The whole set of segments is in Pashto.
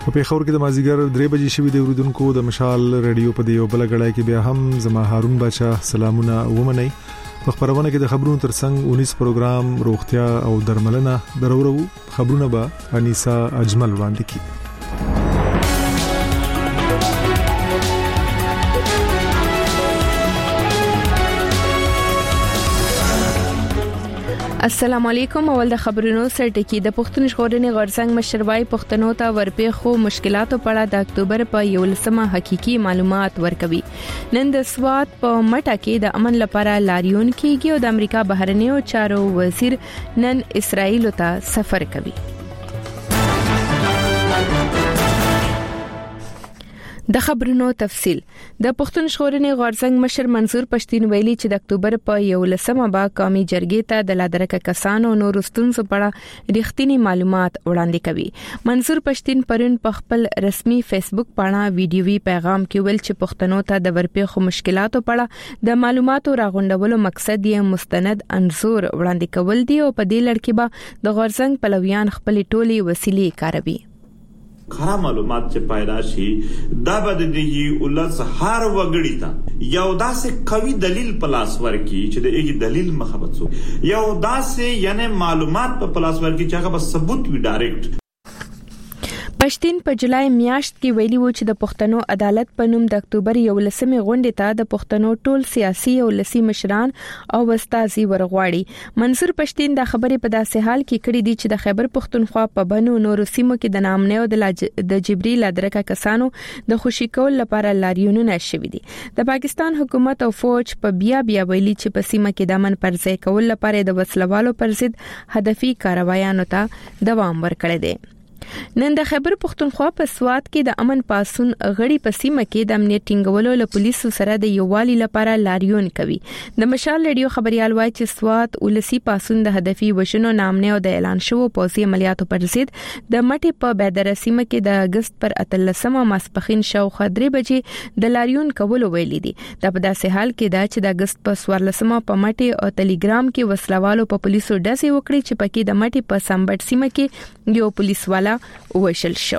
په پیښور کې د مازیګر 3 بجې شوې د اوریدونکو د مشال رادیو په دیو بل غړای کې بیا هم زما هارون بچا سلامونه ومني. په خبرونه کې د خبرونو ترڅنګ 19 پروګرام روغتیا او درملنه درورو خبرونه به انیسا اجمل وړاندې کړي. السلام علیکم. اول د خبرونو سرټکی د پښتون ژغورنې غورځنګ مشروای پښتنو ته ورپېښو مشکلاتو په اړه د اکتوبر په 11مه حقيقي معلومات ورکوي. نن د سوات په مټه کې د امن لپاره لاریون کیږي او د امریکا بهرنیو چارو وزیر نن اسرائیل ته سفر کوي. د خبرونو تفصيل. د پښتون ژغورنې غورځنګ مشر منصور پښتين ویلي چې د اکتوبر په 11مه با قومي جرګې ته د لادرکه کسانو نور ستونزو په اړه رښتینی معلومات وړاندې کوي. منصور پښتين پرون په خپل رسمي فیسبوک باندې ویډیوي پیغام کې ویل چې پښتنو ته د ورپېښو مشکلاتو په اړه د معلوماتو راغونډولو مقصد یې مستند انزور وړاندې کول دی او په دې لړ کې به د غورځنګ پلویان خپل ټولي وسیلې کاروي. خرا معلومات چې پیدا شي دا به د ولس هر وګړي ته یو داسې قوي دلیل پلاس ورکي چې د ایګ دلیل مخبت سو یو داسې یعنی معلومات په پلاس ورکي چې هغه به ثبوت وي ډایرکټ. پښتين په جولای میاشت کې ویلي و چې د پښتنو عدالت په نوم د اکتوبر 11مې غونډې ته د پښتنو ټول سیاسي او لسی مشران او استازي ورغواړي. منصور پښتين دا خبرې په داسې حال کې کړې دي چې د خیبر پښتونخوا په بنو نورو سیمو کې د نامنیو د جبري لادرکه کسانو د خوشي کول لپاره لاریونونه شوي دي. د پاکستان حکومت او فوج په بیا ویلي چې په سیمه کې د امن پر ځای کول لپاره د وسلوالو پر ضد هدفي کاروایانو ته دوام ورکړي دي. نن د خیبر پښتونخوا په سوات کې د امن پاسون غړي په سیمه کې د امنیت ټینګولو له پولیسو سره د یووالي لپاره لاریون کوي. د مشال رادیو خبريال وایي چې سوات ولسی پاسون د هدفي وشنو نامنه او د اعلان شوو پوځي عملیاتو پر ضد د مټي په بدر سیمه کې د اگست پر 13مه ماسپخین شاوخوا 3 بجې د لاریون کولو ویلي دي. د په داسې حال کې دا چې د اگست په 14مه په مټي او ټلګرام کې وسلوالو په پولیسو ډزې وکړي چې پکې د مټي په سمبټ سیمه کې یو پولیس والا وشل شو.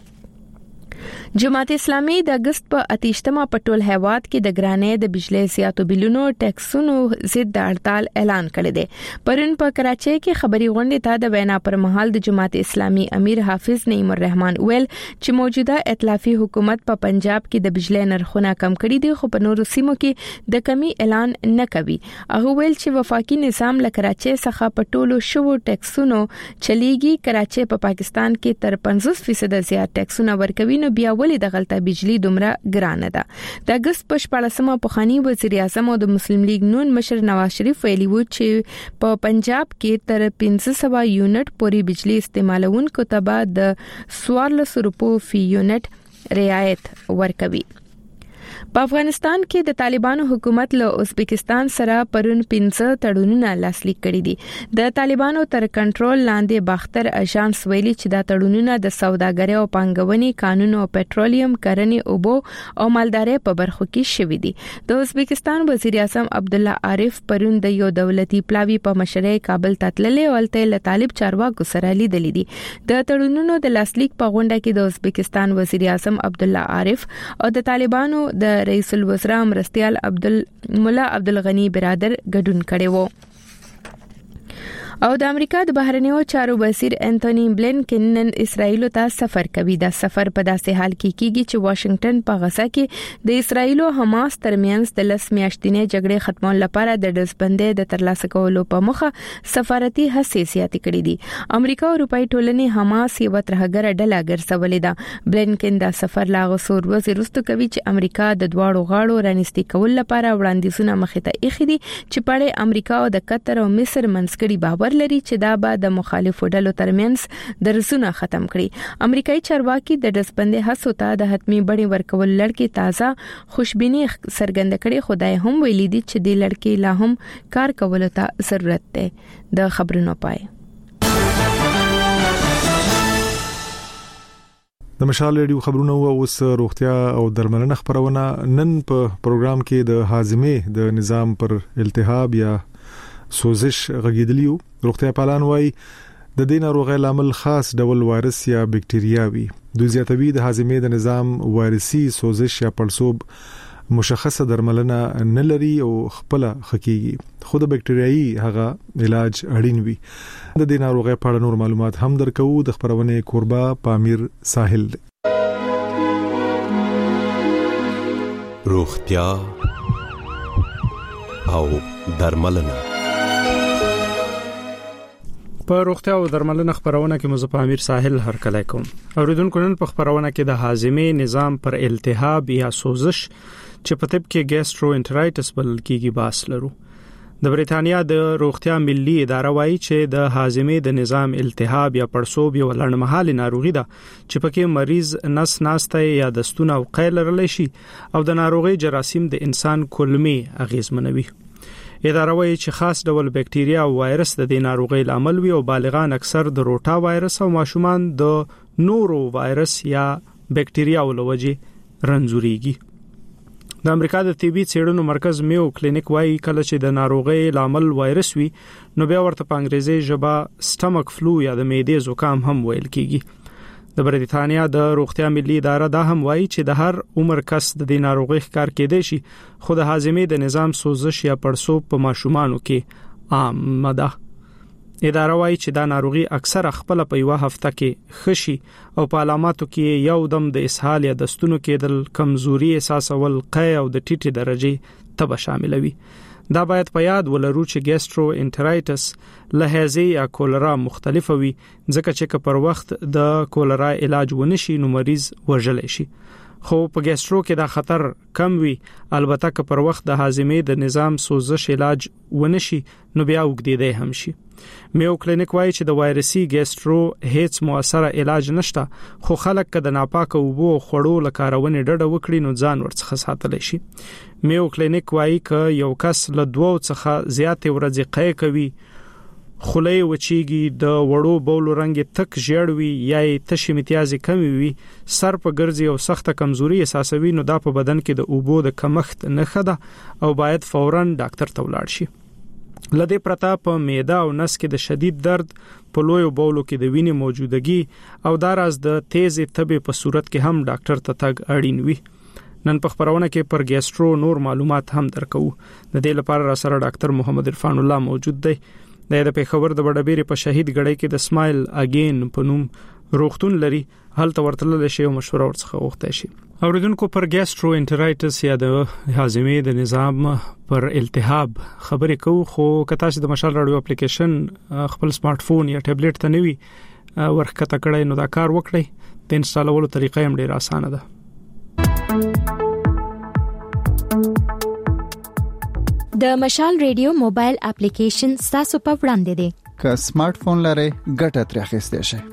جماعت اسلامي د اگست په 28مه په ټول هیواد کې د ګرانې د بجلی زیاتو بلونو ټیکسونو ضد د هړتال اعلان کړی دی. پرون په کراچۍ کې خبري غونډې ته د وینا پر مهال د جماعت اسلامي امیر حافظ نعیم الرحمن ویل چې موجوده ائتلافي حکومت په پنجاب کې د بجلی نرخونه کم کړي دي خو په نورو سیمو کې د کمی اعلان نه کوي. هغه ویل چې وفاقي نظام له کراچۍ څخه په ټولو شوو ټیکسونو چلیږي. کراچۍ په پاکستان کې تر 50% زیات ټیکسونه ورکوي نو بیا ولې د غلطه بجلی دومره ګرانه ده. د اگست په 14مه پخوانی وزیر اعظم او د مسلم لیگ نون مشر نواز شریف ویلي و چې په پنجاب کې تر 1500 یونټ پورې بجلی استعمالونکو ته به د 1400 روپیو فی یونټ رعایت ورکوي. په افغانستان کې د طالبانو حکومت له ازبکستان سره پرون 15 تړونونه لاسلیک کړي دي. د طالبانو تر کنټرول لاندې باختر اژانس ویلي چې دا تړونونه د سوداګرۍ او پانګونې قانون او پېټرولیم کرنې اوبو او مالدارۍ په برخو کې شوي دي. د ازبکستان وزیر اعظم عبد الله عارف پرون د یو دولتي پلاوی په مشرۍ کابل ته تللی او الته له طالب چارواکو سره لیدلې دي. د تړونونو د لاسلیک په غونډه کې د ازبکستان وزیر اعظم عبد الله عارف او د طالبانو د رئیس الوزراء مرستیال مولا عبدالغنی برادر ګډون کړي وو. او د امریکا د بهرنیو چارو وزیر انټونی بلینکن نن اسرائیل ته سفر کوي. دا سفر په داسې حال کې کیږي چې واشنگټن په غزا کې د اسرائیل او حماس ترمنځ د 10 میاشتې جګړې ختمولو لپاره د ډزبندۍ د ترلاسه کولو په مخه سفارتي حساسیت کړې دي. امریکا او اروپאי ټولنې حماس یو ترهګر ډله ګرځولې ده. بلینکن دا سفر لا غوسور وزیر رستو کوي چې امریکا د دواړو غاړو رانستي کول لپاره وړاندیزونه مخې ته ایښي دي چې پړې امریکا او د قطر او مصر منځګړي باور لري چې دا به د مخالفو ډلو ترمنځ درزونه ختم کړي. امریکایي چارواکي د ډزبندۍ هڅو ته د حتمی بڼې ورکول لړکې تازه خوشبینی څرګنده کړي. خدای هم ویلي دي چې د لړکې لا هم کار کولو ته ضرورت دی. د خبرونو پای د مشال رادیو خبرونه اوس روغتیا او درملنه خبرونه. نن په پروګرام کې د هاضمې د نظام پر التهاب یا سوزش غږیدلیو. روغتیا پالان وای د دې ناروغۍ لامل خاص ډول وایرس یا بکټریا وي. دوی زیاتوي د هاضمې د نظام وایرسي سوزش یا پړسوب مشخصه درملنه نه لري او خپل خکېږي، خو د بکټریايي هغه علاج اړین وي. د دې ناروغۍ په اړه نور معلومات هم درکو. د خبرونه کوربه پامیر ساحل. روغتیا او درملنه. په روغتیا او درملنه خبرونه کې مزه پامیر ساحل هر کله کوم. اوریدونکو نن په خبرونه کې د هاضمې نظام پر التهاب یا سوزش چې په طب کې ګیسټروانټرایټس بلل کېږي باس لرو. د بریتانیا د روغتیا ملي اداره وایي چې د هاضمې د نظام التهاب یا پړسوب یو لړمحالي ناروغي ده چې پکې مریض نس ناسته یا دستونه او قیل لرلی شي او د ناروغي جراثیم د انسان کولمې اغیزمنوي. اداره وایي چې خاص ډول بکټریا او وایرس د دې ناروغۍ لامل وي او بالغان اکثر د روټا وایرس او ماشومان د نورو وایرس یا بکټریا ولوجي رنځوريږي. د امریکا د طبي څېړنو مرکز میو کلینیک وایي کله چې د ناروغۍ لامل وایرس وي نو بیا ورته په انګریزي ژبه سټمک فلو یا د معدې زکام هم ویل کیږي. د بریتانیا د روغتیا ملي اداره دا هم وایي چې د هر عمر کس د دې ناروغۍ ښکار کېدای شي، خو د هاضمې د نظام سوزش یا پړسوب په ماشومانو کې عام ده. اداره وایي چې دا ناروغي اکثر خپل په یو هفته کې خشي او په علاماتو کې یو دم د اسهال یا دستونو کېدل، کمزوري احساسول، قی او د ټیټه درجه تب شامل وي. دا باید په یاد ولرو چې ګیسټروانټرایټس لهجې یا کولرا مختلفه وي، ځکه چې پر وخت د کولرا علاج ونشي نو مریض وژل شي. خو په ګیسټرو کې دا خطر کم وي، البته که پر وخت د هاضمې د نظام سوزش علاج ونشي نو بیا وګدیدای هم شي. میو کلینیک وایي چې د وایرسي ګیسټرو هیڅ موثره علاج نشته، خو خلک که د ناپاکه اوبو او خوړو له کارونې ډډه وکړي نو ځان ورڅخه ساتلی شي. میو کلینیک وایي که یو کس له 2 څخه زیاتې ورځې قی کوي، خولې وچیږي، د وړو بولو رنګ تک ژیړ وي یا تشې امتیازي کمی وي، سر په ګرځي او سخته کمزوري احساسوي نو دا په بدن کې د اوبو د کمښت نښه ده او باید فوراً ډاکټر ته ولاړ شي. لدې پرته په معده او نس کې د شدید درد، په لویو بولو کې د وینې موجودګي او داراز د تیزې تبې په صورت کې هم ډاکټر ته تګ اړین وي. نن په خبرونه کې پر ګیسټرو نور معلومات هم درکو. د دې لپاره را سره ډاکټر محمد عرفان الله موجود دی. د پیښور د بډبېری په شهید غړې کې د سمایل اگین په نوم روغتون لري، هلته ورتلل شي او مشوره ورڅخه وغوښتل شي. اوریدونکو پر ګیسټروانټرایټس یا د هاضمې د نظام پر التهاب خبرې کوو، خو کته چې د مشال رادیو اپلیکیشن خپل سمارټ فون یا ټابلیټ ته نوي ورکته کړئ نو دا کار وکړئ. د انسټالولو طریقه هم ډیره اسانه ده. د مشال ریډیو موبایل اپلیکیشن تاسو په وړاندې دی. که سمارټ فون لرئ ګټه ترې اخیستئ شئ.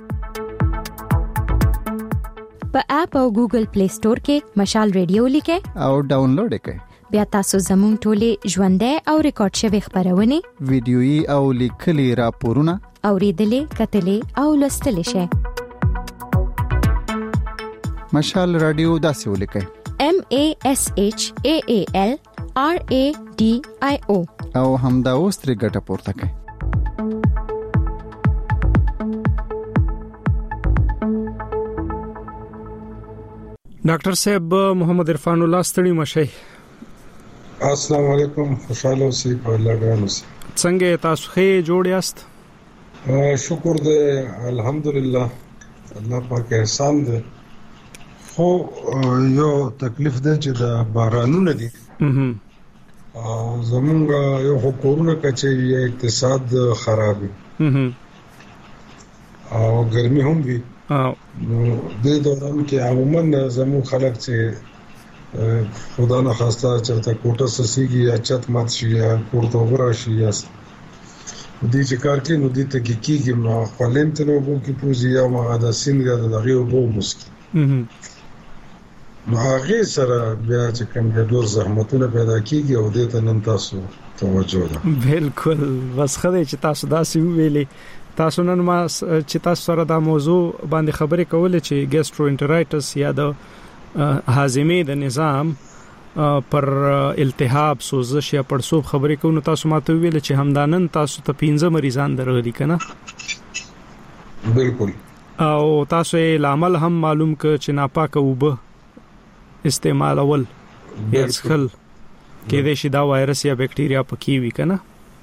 په اپ او ګوګل پلی سٹور کې مشال ریډیو لیکئ او ډاونلوډ کړئ. بیا تاسو زموږ ټولې ژوندۍ او ریکارډ شوی خبرونه، ویډیويي او لیکلي راپورونه اوریدلې، کتلې او لوستلې شئ. مشال رادیو داسې ولیکئ: MASHAALRADIO او همدا اوس ترې ګټه پورته کړئ. ډاکټر صاحب محمد عرفان الله ستړي مشي. السلام علیکم، خوشاله اوسئ په الله ګران اوسئ. څنګه تاسو ښه جوړ یاست؟ شکر دې الحمدلله، الله پاک احسان دې. خو یو تکلیف دی چې د بارانونه دي زمونږ یو حکومت کچې اقتصاد خراب دي او ګرمي هم وي. د دوران کې عموما زموږ خلک چې خدا نه خواسته چې کوټه سسيږي یا چت مات شي یا کوټه ورشي یا دې چې کار کوي نو دې ته کېږي نو خپلین ته نو کې پوزي یا ما دا سینګه دغه وو مسکی نو هغه سره بیا چې کوم ډېر زحمتونه پیدا کیږي او دې ته نن تاسو توجه ده. بالکل بس خدای چې تاسو داسې ویلي. تاسو نن ما چې تاسو سره دا موضوع باندې خبرې کولې چې ګیسټروانټرایټس یا د هاضمې د نظام پر التهاب، سوزش یا پړسوب خبرې کوو، نو تاسو ماته ویل چې همدانن تاسو ته 15 مریضان درغلي کنه. بالکل. او تاسو یې لامل هم معلوم ک چې ناپاک اوبه استعمالول یا څخل کې د شي دا وایرس یا بکټیریا پکې وي کنه.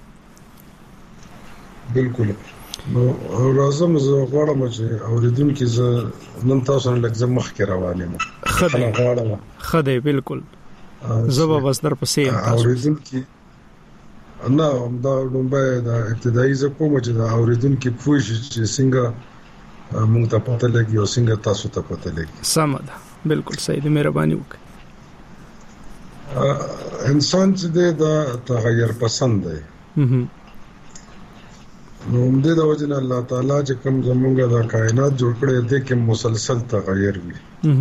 بالکل. نو راځم زه غواړم چې اوریدونکو زه نن تاسو نه لږ مخ کې روان یم. خدای بالکل زبا بس در پسې اوریدونکو نه دا لومبه دا ابتدایي ز کوم چې دا اوریدونکو پوښ چې څنګه موږ ته پته لګي او څنګه تاسو ته پته لګي. سم ده بالکل صحیح ده مهرباني وکړئ. انسان چې دا تغیر پسند دی. نو موږ د وجه نه الله تعالی چې کوم زمونږه د کائنات جوړ کړی دی کې مسلسل تغیر وي.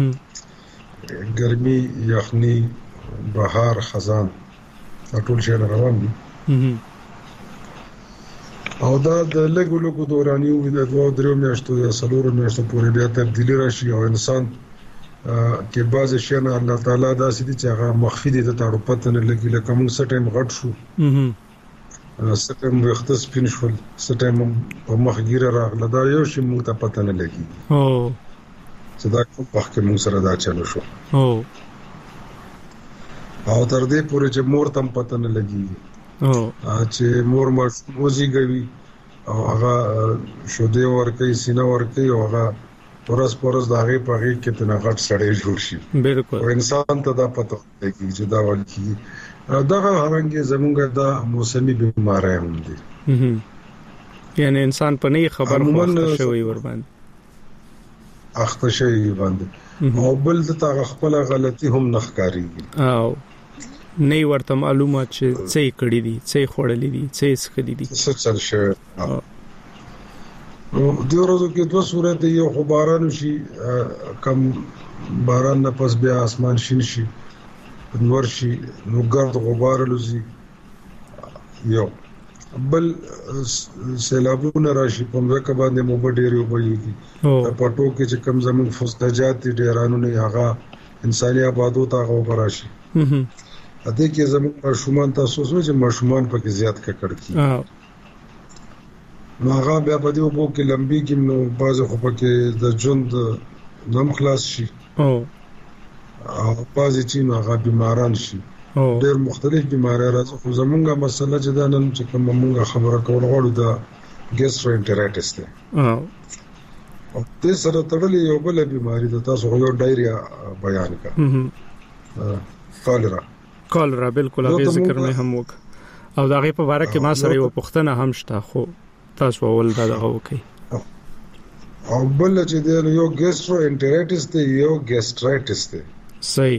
ګرمي یخني بهار خزان ټول شی روان دي. او دا د لګو دورانیو د 2-3 میاشتو یا 4 میاشتو پورې بیا تبدیلی راشي او انسان کې بعض شي نه الله تعالی دا سړي چې هغه مخفي دي د تاړو پته نه لګي لکه موږ سټیم غټ شو سټیم وخت سپین شول سټیم په مخګیره راغله دا یو شی موږ ته پته نه لګي چې دا کوم وخت کې موږ سره دا چلو شو او تر دې پورې چې مور تم پته نه لګي چې مور موزي کوي او هغه شوده ورکي سینه ورکي او هغه پرس دا غي په غي کې تنه غټ سړی جوړ شي. بالکل. او انسان ته دا پته لګي چې دا ولکي دا هرنګ زمونږ دا موسمي بیماری هم دي. یعنی انسان په نه خبر مخته شوی ور باندې اخته شوی باندې او بل د تا خپل غلطي هم نخکاری او نه ورته معلومات چې څه کړی دي څه خورلې دي څه سکدي دي څه چل شي. نو د ورځو کې دوه صورت یو خو باران شي کم باران نه پس بیا اسمان شین شي نور شي نو ګرد غبار لوزي یو بل سیلابونه راشي په مکه باندې مو ډېری وبېږي په پټو کې چې کم زمون فسجات دي ډیرانو نه هغه انساني آبادو ته غو راشي. ا دې کې زمون مشومان تاسو چې مشومان پکې زیات ککړ کی نو هغه بیا په دې وبو کې لمبي کې نو باز خو پکې د ژوند نم خلاص شي او باز چې نو هغه بیماران شي ډېر مختلف بیماری راځي. خو زمونږه مسله چې دا نن چې کوم مونږه خبره کول غواړو دا ګیسټرونټرایټس ده او دې سره تړلې یو بل بیماری ده تاسو یو ډایریا بیان کړه کالرا بالکل هغه ذکر مې هم وک او دا غي په اړه کې ما سره یو پښتنه هم شته خو تاسو ول دا دغه وکي او بل چې دی یو ګیسټرونټرایټس دی یو ګیسټرایټس دی صحیح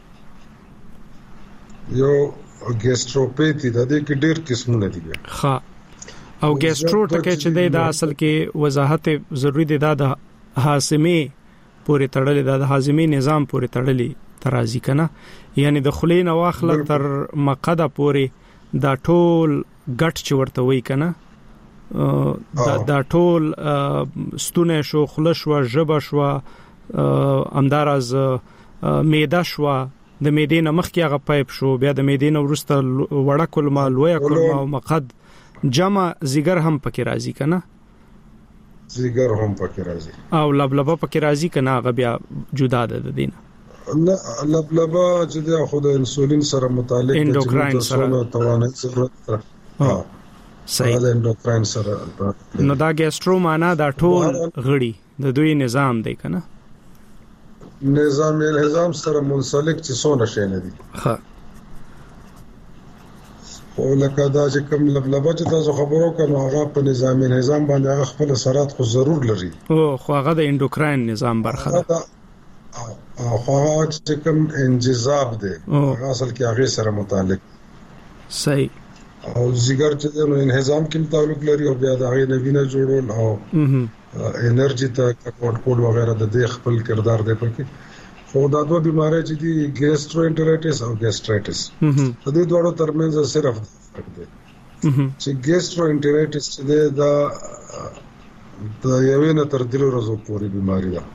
یو ګیسټروپیتي د دې کې ډېر قسمونه دي. ها او ګیسټرو ټکه چې د اصل کې وضاحت ضروری دی دا د هاضمې پورې تړلې د هاضمې نظام پورې تړلې ترازی کنه یعنی د خلین واخله تر مقده پورې دا ټول ګټ چې ورته وای کنه دا ټول ستونه شو خلش وا جبه شو امدارز معده شو د معدې نه مخکې هغه پایپ شو بیا د معدې نه ورسته وړه کلمه لوی کلمه او مقد جمع زیګر هم پکې راځي کنه زیګر هم پکې راځي او لبلبه پکې راځي کنه هغه بیا جدا ده د دینه نه لبلبه چې د خود انسولین سره متعلق د اندوکراین سره توانایي ضرورت صحیح د اندوکراین سره نو دا ګیسټرو معنا دا ټول غړي د دوی نظام دی کنه نظام سره منسلک چې څونه شي نه دي. ها او لکه دا چې کوم لبلبه چې تاسو خبرو کوم هغه په نظام باندې هغه خپل اثرات خو ضرور لري او خو هغه د اندوکراین نظام برخه ده او هغه چې کوم انجذاب دی هغه اصل کې هغه سره متعلق صحیح او زیګر چې نو انهضام کې تعلق لري او بیا د هغه نوینه جوړول او انرژي ته کنټرول وغیرہ د دې خپل کردار دی پکې. خو دا دوه بیماری چې دي ګیسټرونټرایټس او ګیسټرایټس د دې دوه ترمنځ صرف فرق دی چې ګیسټرونټرایټس چې دا د یوې نه تر 3 ورځې پورې بیماری ده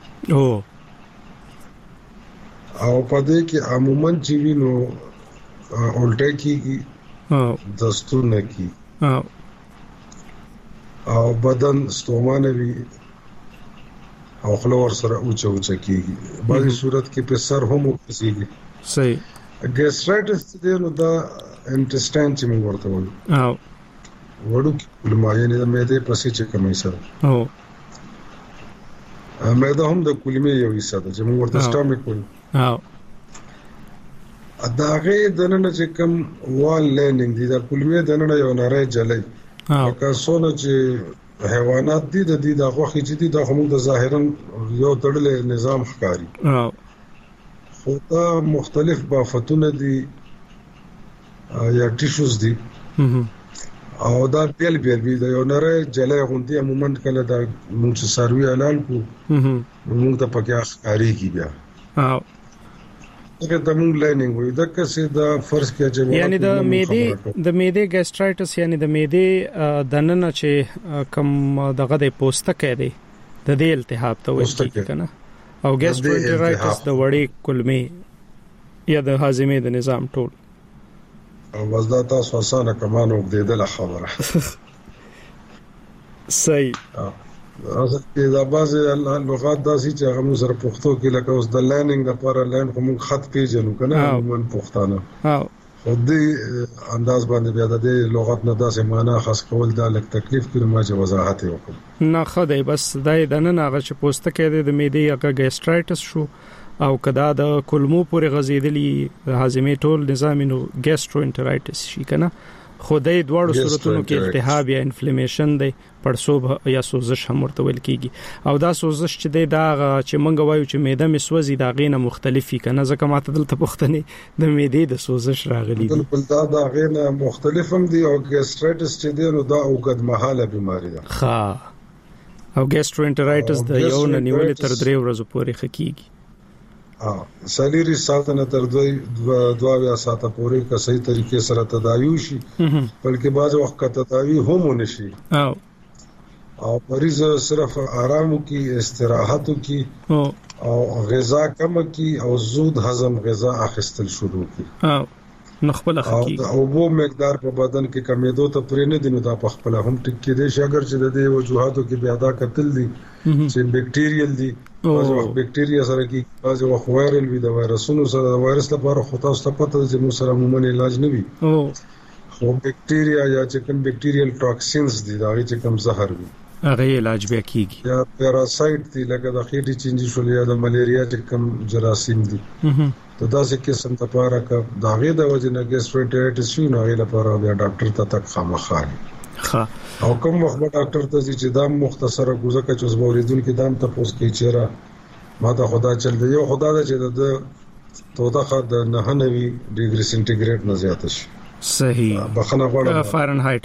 او په دې کې عموما چې وینو الټه کیږي دستونه کی او بدن ستومانه وي او خلور سره اوچه کیږي بعضی صورت کې په سر هم وکسيږي صحیح ګیسټرایټس دې نو دا انټسټاین چې موږ ورته وایو او وړو کې لمایې د معدې پسې چې کومې سره او معده هم د کولمې یو حصہ ده چې موږ ورته سټامک وایو او اداغه دنه چې کوم وال لینډینګ دي د کولمې دنه یو نری جلې که څونه چې حیوانات دي د دې د غوښې چې دي د هم د ظاهرا یو تړلې نظام ښکاری خو دا مختلف بافتونه دي یا ټیشوز دي او دا بیل د یو نری جلې غوندي عموما کله د موږ سروي اعلان کو موږ ته پکې ښکاری کی بیا دا موږ لینینګ وي دا کسه دا فرض کې چې یعنی د معده ګیسټرایټس یعنی د معده دننه چې کم دغه د پوستکه دی د دې التهاب ته وایي کنه او ګیسټرایټس د وړې کولمې یا د هاضمې د نظام ټول او وزدا تاسو اسانه کمانو وګدیدل خبره صحیح اصل کې دا بعضه لغات داسي چې هغه موږ سره پښتو کې لکه اوس د لینینګ لپاره لاین کوم خط پیژنو کنه من پښتانه خو دې انداز باندې بیا د لغات نه داسې معنا خاص کول دا لک تکلیف کړم ما چې وضاحت وکړم نه خدای بس دای دنه هغه چې پوسټکې د معدې هغه ګیسټرایټس شو او کدا د کولمو پورې غزیدلی هاضمې ټول نظام نو ګیسټروانټرایټس شي کنه خدای دواړو صورتونو کې التهاب یا انفلیمیشن دی پړسوب یا سوزش هم ورته ویل کیږي او دا سوزش چې دی دا چې مونږ وایو چې معده مسوځي دا غینه مختلفي کنه ځکه ماته دلته پښتني د معدې د سوزش راغلي دي دا غینه مختلف هم دي او ګیسټرایټس چې دی نو دا اوږد مهاله بیماری ده ښه او ګیسټروانټرایټس د یو نه نیولې تر 3 ورځې پورې خکېږي سالیری ساتنه تر 2 ساعته پورې که صحیح طریقې سره تداوی شي بلکې بعض وخت تداوی هم ونشي او مریض صرف آرامو کی استراحتو کی او غذا کم کی او زود هضم غذا اخیستل شروع کی نو خپل حقیقت او وو مقدار په بدن کې کمیدو ته پرې نه دینو دا په خپل هم ټیک کې دي شګر چې د دې وجوهاتو کې بیا دا قتل دي چې بیکټیریل دي بعض وخت بیکټیریا سره کې بعض وخت وایرل وي د وایرسونو سره د وایرس لپاره خو تاسو ته پته چې موږ سره عموما علاج نه وي خو بیکټیریا یا چې کوم بیکټیریل ټاکسینز دي دا چې کوم زهر وي هغه علاج بیا کیږي یا پیراسایت دي لکه د خېټې چینجی شول یا د ملیریا چې کوم جراثیم دي ته دا څه قسم ته پاره کا داغه د وجه نه ګیسټرایټس شي نو غیله لپاره بیا ډاکټر ته تک خامخاري او کوم وخت ډاکټر ته چې دا مختصره ګوزکه چې زبوریدون کې دام ته پوس کې چیرې ما ته خدا چل دی یو خدا دا چې د توده د 99 ډیګري سنټیګریډ نه زیات شي صحیح بخنه غواړم فارنهایت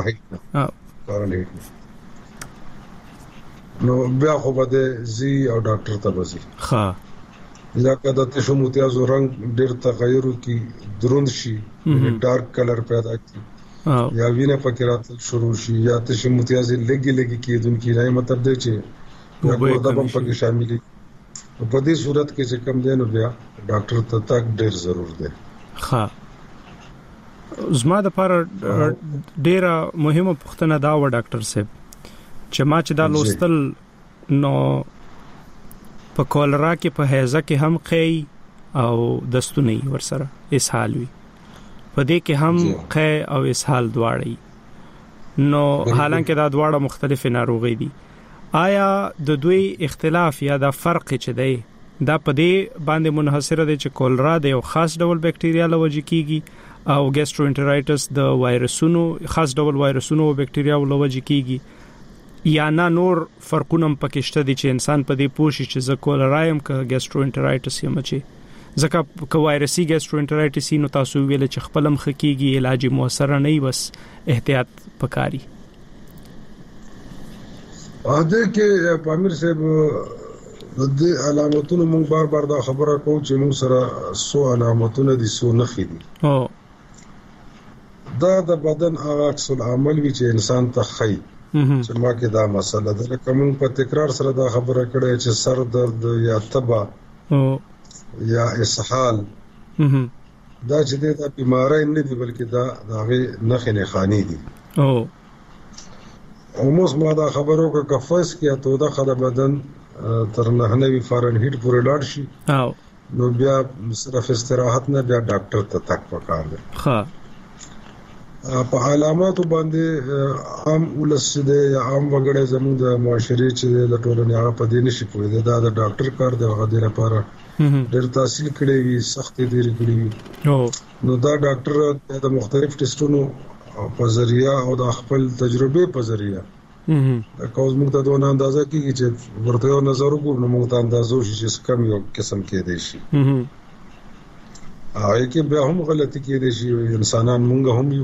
نو بیا خو بده زی او ډاکټر ته بزي ښه یا کدا ته شو متیازو رنگ ډیر تغیرو کی دروند شي ډارک کلر پیدا کی یا وینه پکې راتل شروع شي یا ته شو متیازي لګي کیدونکې نه مطلب دی چې یا ګوردا هم پکې شاملې په دې صورت کې چې کم دی نو بیا ډاکټر ته تک ډیر ضرور دی ښه زما د لپاره ډیره مهمه پوښتنه دا و ډاکټر صاحب چې ما چې دا لوستل نو په کولرا کې په هیزه کې هم قی او دستونی ورسره اسهال وي په دې کې هم قی او اسهال دواړي نو حالانکه دا دواړه مختلف ناروغي دي آیا د دوی اختلاف یا دا فرق چې دی دا په دې باندې منحصر دی چې کولرا د یو خاص ډول بکټیریا لوجه کیږي او ګیسټروانټرایټس د وایرسونو خاص ډول وایرسونو او بکټیریا لوجه کیږي یا نه نور فرقونه پکې شته دي چې انسان په دې پوښي چې ز کولرایم ک ګیسټروانټرایټس یم چې ځکه ک وایرسي ګیسټروانټرایټس نو تاسو ویل چې خپلم خکېږي علاج موثر نه وي بس احتیاط پکاري اده کې پامیر صاحب د علامتونو مونږ بار دا خبره کوو چې مونږ سره سو علامتونه دي سو نخې دي دا د بدن هغه عکس العمل وی چې انسان ته خی چې ما کې دا مسله ده کوم په تکرار سره دا خبره کړې چې سر درد یا تبه یا اسهال دا چې دا بیماری نه دي بلکې دا هغه نخې نه خاني دي او موږ ما دا خبرو کا کفاس کیا ته دا خدای بدن تر 99 فارنهیټ پورې لاړ شي او نو بیا صرف استراحت نه بیا ډاکټر ته تک پکار دی. ها په علاماتو باندې عام ولس دې یا عام وګړي زموږ د معاشري چې د ټولنې هغه په دې نشي پوهېدل. دا د ډاکټر کار دی، هغه د لپاره ډېر تحصیل کړی وي، سخت دې کړی وي. نو دا ډاکټر د مختلف ټیسټونو په ذریعہ او د خپل تجربه په ذریعہ دا کوز موږ ته دونه اندازه کیږي چې ورته یو نظر وګورو، موږ ته اندازو شي چې کم یو قسم کې دی شي. هغه کې به هم غلطي کې دي شي، انسانان مونږ هم یو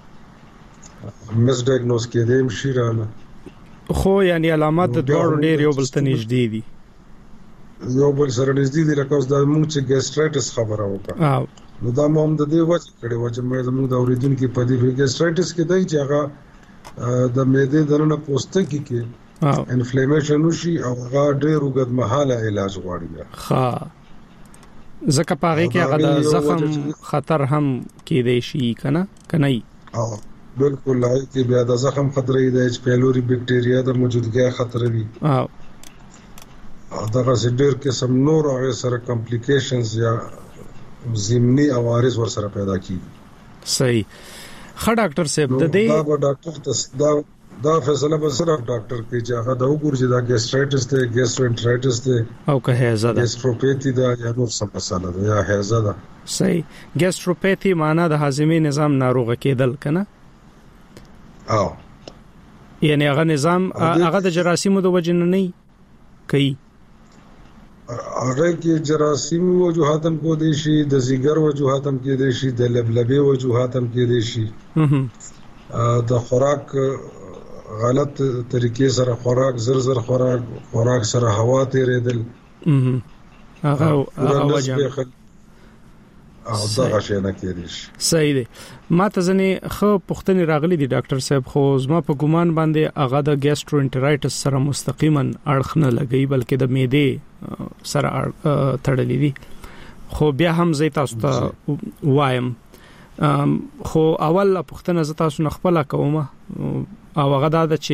مس ډایګنوز کې دي شي رانه. خو یعنی علامات د دوړو ډېر یو بل ته نږدې دي، یو بل سره نږدې دي. لکه اوس د مونږ چې ګیسټرایټس خبره وکړه نو دا مو هم د دې وجه کړي و چې موږ د اوریدونکو په دې ګیسټرایټس کې دی چې هغه د معدې دننه پوستکي کې انفلیمیشن وشي او هغه ډېر وګد مهاله علاج غواړي. ها زکه پاره کې هغه د زخم خطر هم کې دی شي کنه کنه بالکل لای کې بیا د زخم خطر دی، د ایچ پیلوري بکټیریا د موجودګۍ خطر وي او دا ډېر قسم نور هغه سره کمپلیکیشنز یا ضمني عوارض ور سره پیدا کیږي. صحیح. خا ډاکټر صاحب د دې دا ډاکټر دا فیصله به صرف ډاکټر کوي چې هغه د وګور چې دا ګیسټرایټس دی، ګیسټرونټرایټس دی او که هیزه ده، ګیسټروپیتي دا یا نور څه مسله ده یا هیزه ده. صحیح. ګیسټروپیتي معنی د هاضمې نظام ناروغه کېدل کنه. او یعنی هغه نظام هغه د جراثیمو د وجه نه کوي، هغه کې جراثیمي وجوهات هم کو دي شي، د زیګر وجوهات هم کې دي شي، د لبلبي وجوهات هم کې دي شي، د خوراک غلط طریقې سره خوراک، زر خوراک سره هوا تیرېدل، هغه وجه او دا غشنه کېږي. صحیح دی. ما ته ځنې خو پښتني راغلي دي ډاکټر صاحب، خو زما په ګومان باندې هغه د ګیسټرونټرایټس سره مستقیما اړخ نه لګي بلکې د معدې سره تړلې دي. خو بیا هم زه تاسو ته وایم خو اول پښتنه ز تاسو نه خپل کوم او هغه دا چې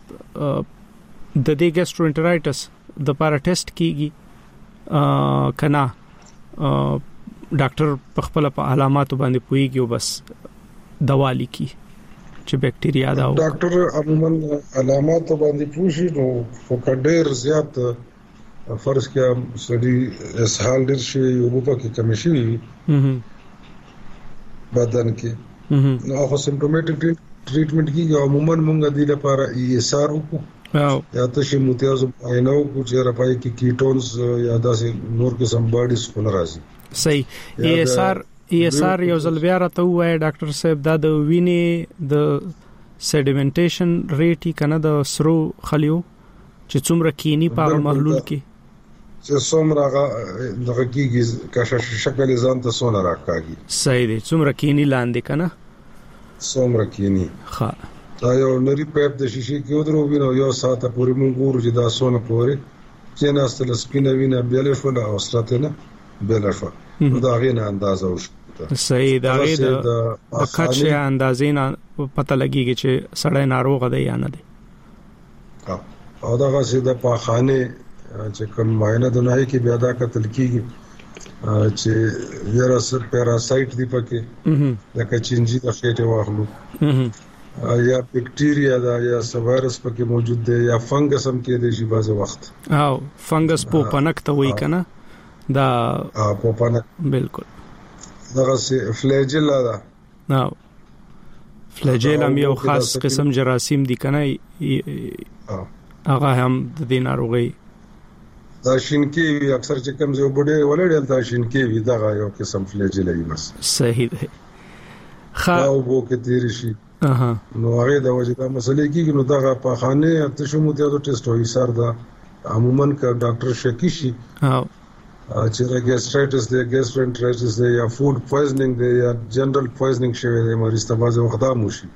د دې ګیسټرونټرایټس د لپاره ټیسټ کیږي کنا ډاکټر په خپل په علاماتو باندې پويږي او بس دوا لیکي چې بکټیریا دا او ډاکټر عموما علامات باندې پوښي نو فوکډر زیات فرض کې سړي اسهال ډیر شي او په کې کم شي بدن کې نو هغه سیمپټومټیک ټریټمنټ کې عموما مونږ د دې لپاره ESR وکړو یا تاسو متیازو عینو کو چې راپای کې کیټونز یا داسې نور قسم باډیز خل راځي. صحیح. ESR یو ځل بیا راته وای ډاکټر صاحب دا د وینې د سیډیمنټیشن ریټ کنه د سرو خلیو چې څومره کینی په محلول کې چې څومره دغه کیږي کاشه شکل ځان ته څونه راکاږي. صحیح دی. څومره کینی لاندې کنه څومره کینی. ښه دا یو نری پایپ د شیشې کې ودرو وینو یو ساعت پورې مونږ ګورو چې دا څونه پورې چې ناستل سپینه وینه بیل شو او ستراتنه بیل شو نو دا غینه اندازه وشو. صحیح. دا غي د کچه اندازې نه پته لګیږي چې سړی ناروغ دی یا نه دی. او دا غسه د پاخانه چې کوم معاینه د نه کې بیا دا قتل کیږي چې ویروس پیراسایت دی پکې لکه چنجي د خېټه واخلو یا بکټیریا دا یا وایرس پکې موجود دی یا فنګس هم کې دی شي بعض وخت او فنګس پوپنک ته وای کنه دا پوپنک بالکل دغه فلیجل دا نو فلیجل هم یو خاص قسم جراثیم دي کنه هغه هم د دې ناروغي دا شینکی اکثر چې کوم یو بډې ولړل دا شینکی وي دا یو قسم فلیجل دی بس. صحیح دی. او بو کې تیر شي نو هغه د وجدا مسلې کېږي نو دا په خانه ته شو مو ته ټیسټ وي سر دا عموما کا ډاکټر شکی شي چې ګیسټرایټس دی ګیسټرونټرایټس دی یا فود پویزنینګ دی یا جنرال پویزنینګ شوی دی مریض ته باز وخت موشي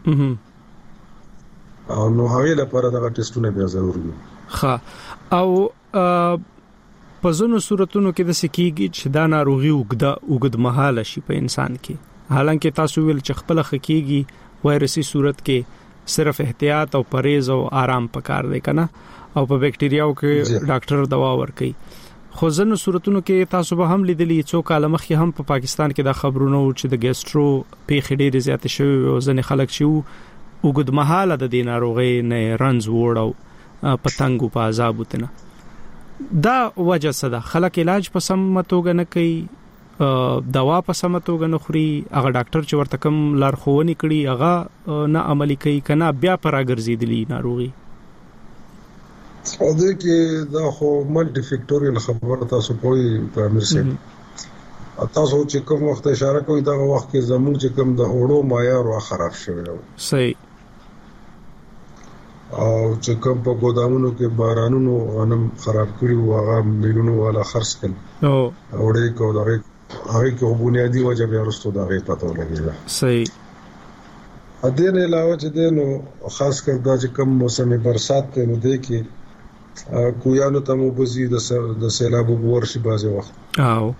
او نو هغه لپاره دا ټیسټونه بیا ضروري دي. ښه او په ځینو صورتونو کې د سکیږي چې دا ناروغي وګد مهاله شي په انسان کې، حالانکه تاسو ویل چې خپل خکېږي وایرسي صورت کې صرف احتیاط او پرهیز او آرام پکار دی کنه او په بکټریاو کې ډاکټر دوا ورکي. خو ځنو صورتونو کې تاسو به هم لیدلی څو کال مخکې هم په پاکستان کې د خبرونو چې د ګیسټرو پیښې ډېرې زیاتې شوې او ځنې خلک چې وګد مهاله د دې ناروغي نه رنز وړو پتنګو په عذاب وتنه. دا وجه څه ده؟ خلک علاج په سم توګه نه کوي، دوا په سم توګه نه خوري، هغه ډاکټر چې ورته کوم لارښوونې کړي هغه نه عملي کوي کنه بیا پر راګرځېدلی ناروغي. او دې کې دا خو ملټي فیکټوریال خبره تاسو کوی په امیر سي تاسو چې کوم وخت اشاره کوي دا وخت کې زموږ چې کوم د اوړو معیار وا خراب شوی دی. صحیح. او چې کوم په ګودامونو کې بارانونو غنم خراب کړي او هغه میلیونو والا خرڅ کړي او اورې کو دا هغه کې بنیادی وجه بیا وروسته دا غي پته ولګي. صحیح. ا دې نه علاوه چې دینو خاص کر دا چې کوم موسم برسات ته نو دی کې کویانو ته مو بزي د سیلاب ورشي بازي وخت او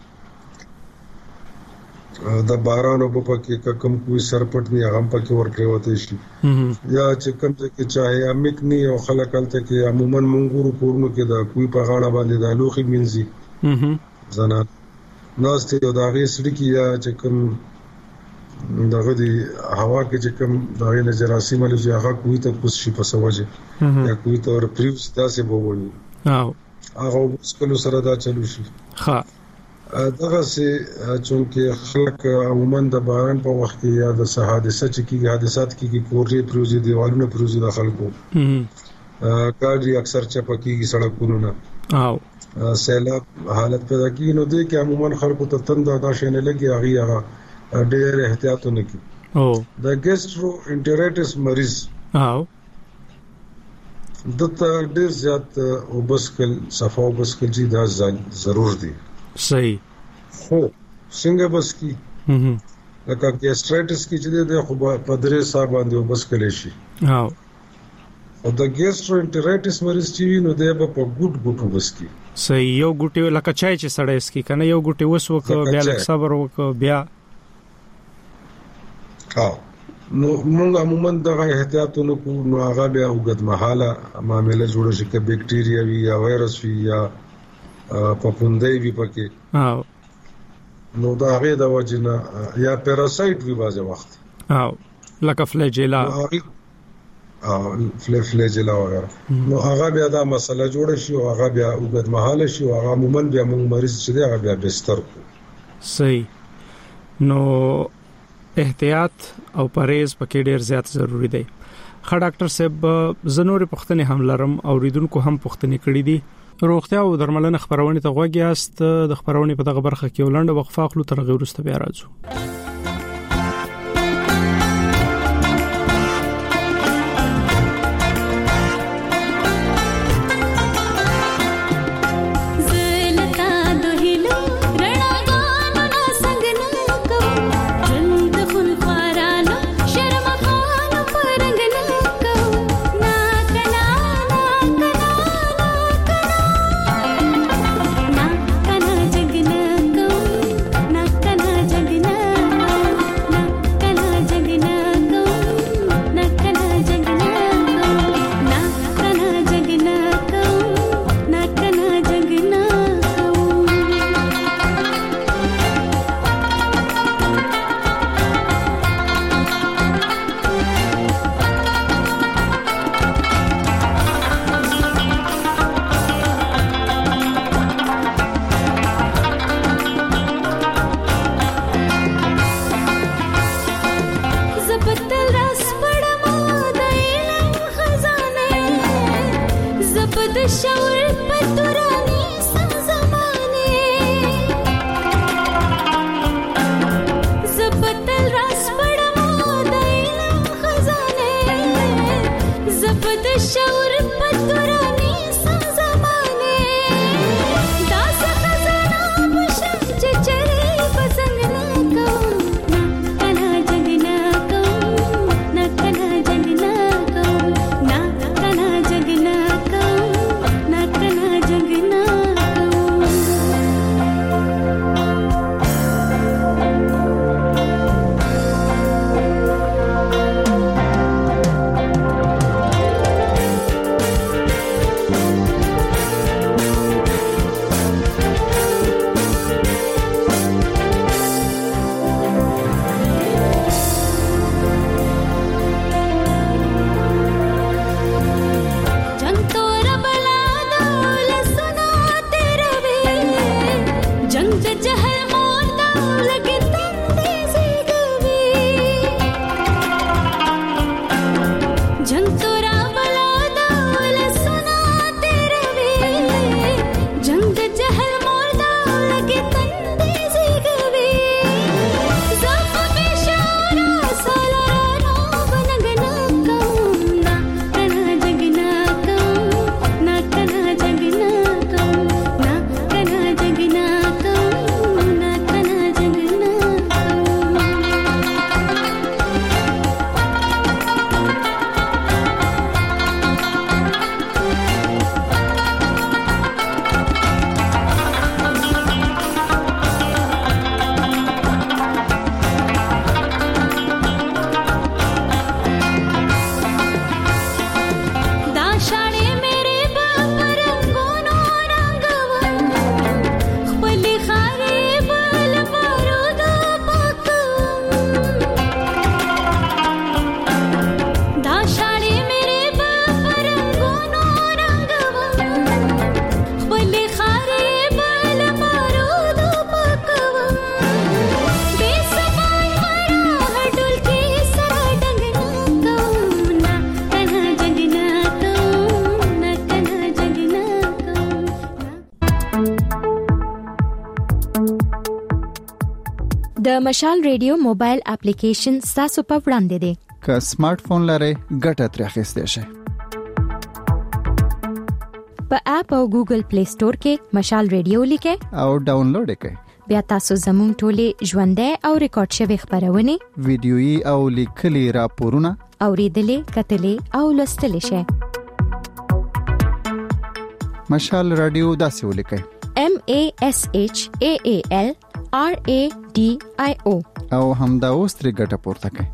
د بارانو په پکې کوم کوئی سرپټ نه هغه پکې ورکړی وته شي یا چې کوم کې چاهي امیک نه او خلک الته کې عموما منګورو کورونو کې دا کوئی په غاړه باندې د لوخي منځي زنه نوسته یو دا غي سړي کې یا چې کوم دغه دی هوا کې چې کوم دغه نه جراثیم له هغه کوئی ته کوم شي په سوجه یا کوئی ته ور پریوس تاسو بووي او هغه مسکلو سره دا چلو شي. ها دغه سي چې خلک عموما د باران په وخت کې یا د حادثه چې کیږي حادثات کې کورې پروزي دیوالونه پروزي د خلکو کاډي اکثر چپکیږي سړکونو نه او سیلاب حالت پیدا کیږي نو د کې عموما خلکو ته تند دا شنه لګي هغه ډېر احتیاطونه کوي. او د ګیسټرو انټرایټس مریض او دته ډېر زیات وبسکل صفه وبسکل چې دا ضرور دي. صحیح. خو څنګه بس کی لکه ګیسټرایټس کی چې د خو په درې سال باندې وبس کړي شي او د ګیسټرونټرایټس مریض چې نو د په ګوټ وبس کی. صحیح. یو ګوټي لکه چای چې سړی اسکی کنه یو ګوټي وسوک بیا لک صبر وک بیا نو موږ عموما دغه احتیاطونه کو نو هغه بیا وګد محاله معاملې جوړ شي کې بکټیریا وی یا وایرس وی یا پپوندې وی پکې او نو دا هغه د وجنه یا پیراسایت وی بازه وخت او لکه فلیجلا او فلیجلا وغیرہ نو هغه بیا دا مسله جوړ شي او هغه بیا وګد محاله شي او هغه عموما بیا موږ مریض چې دی هغه بیا بستر کو. صحیح. نو احتیاط او پرهیز پکې ډیر زیات ضروری دی. خا ډاکټر صاحب زنوري پختنې هم لرم او ریدونکو هم پختنې کړې دي. روغتیا او درملنه خبرونه ته غوږی است. د خبرونه په دغه برخه کې ولنډه وقفه اخلو تر غیر وروسته بیا راځو. Na د مشال ریډیو موبایل اپلیکیشن تاسو په وړاندې دی. که سمارټ فون لرئ ګټه ترې اخیستئ شئ. په اپ او ګوګل پلی سٹور کې مشال ریډیو لیکئ او ډاونلوډ یې کړئ. بیا تاسو زموږ ټولې ژوندۍ او ریکارډ شوی خبرونه ویډیويي او لیکلي راپورونه اوریدلې کتلې او لوستلې شئ. مشال رادیو داسې ولیکئ: MASHAALRADIO او همدا اوس ترې ګټه پورته کړئ.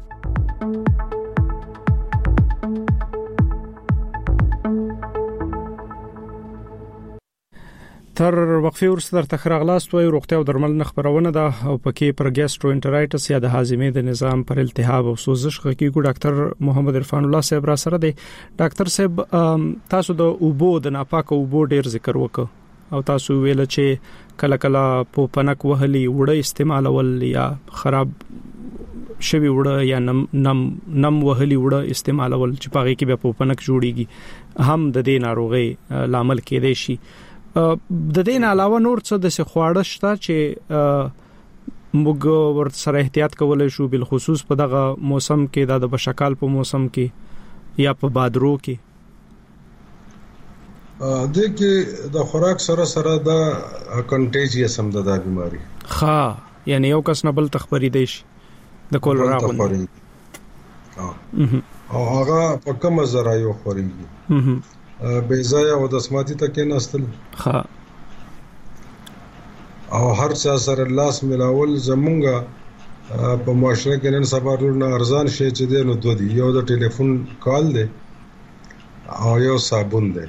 تر وقفه ورسته در تخراغلاست وي روغتیا او درملنه خبرونه ده او پکې پر ګاستروانټرایټس یا د هاضمې د نظام پر التهاب او سوزش غږیږي. ډاکټر محمد عرفان الله صاحب را سره دی. ډاکټر صاحب تاسو د اوبو د ناپاک اوبو ډیر ذکر وکړ او تاسو ویل چې کله کله په پنک وهلي وړه استعمالول یا خراب شوی وړه یا نم وهلي وړه استعمالول چې پاغي کې به په پنک جوړيږي هم د دې ناروغي لامل کېدای شي. د دې نه علاوه نور څه د خواړه شته چې موږ ورته سره احتیاط کولای شو بل خصوص په دغه موسم کې د بشکال په موسم کې یا په بادرو کې؟ د کې د خوراک سره دا کنټیجیس هم د بیماری یعنی یو کس نه بل تخبري دی شي د کولرا غوندي او هغه په کومه ذرایو خوريږي بیزایا او د سماعتي تکې نستل او هر چا سره لاس ملاول زمونږه په معاشره کې نن سبا ډېر ارزان شي چې دی نو دوی یو د ټلیفون کال دی او یو صابون دی.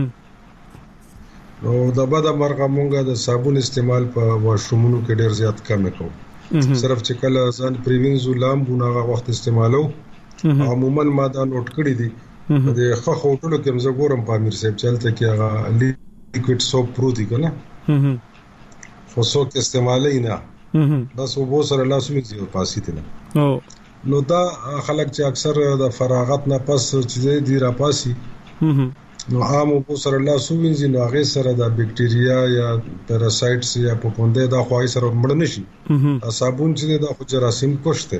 نو د بد مرغه مونږه د صابون استعمال په واشرومونو کې ډېر زیات کم کوو. صرف چې کله ځان پریوینزو لامبونه وخت استعمالو عموما ما دا نوٹ کړی دي د خخ هوټلو کې موږ ګورم په امیر صاحب چلته کې هغه لیکوډ سوپ پروتي کنه خو سوک استعمالي نه بس وبو سره لاسو یې پاسې نه نو دا خلک چې اکثر د فراغت نه پس چې دی را پاسي نو عام وبو سره لاسو وینځي نو هغه سره د بکټیریا یا پیراسایټس یا پوپونده دا خوای سره مړ نشي صابون چې دا خو جراثیم کوشته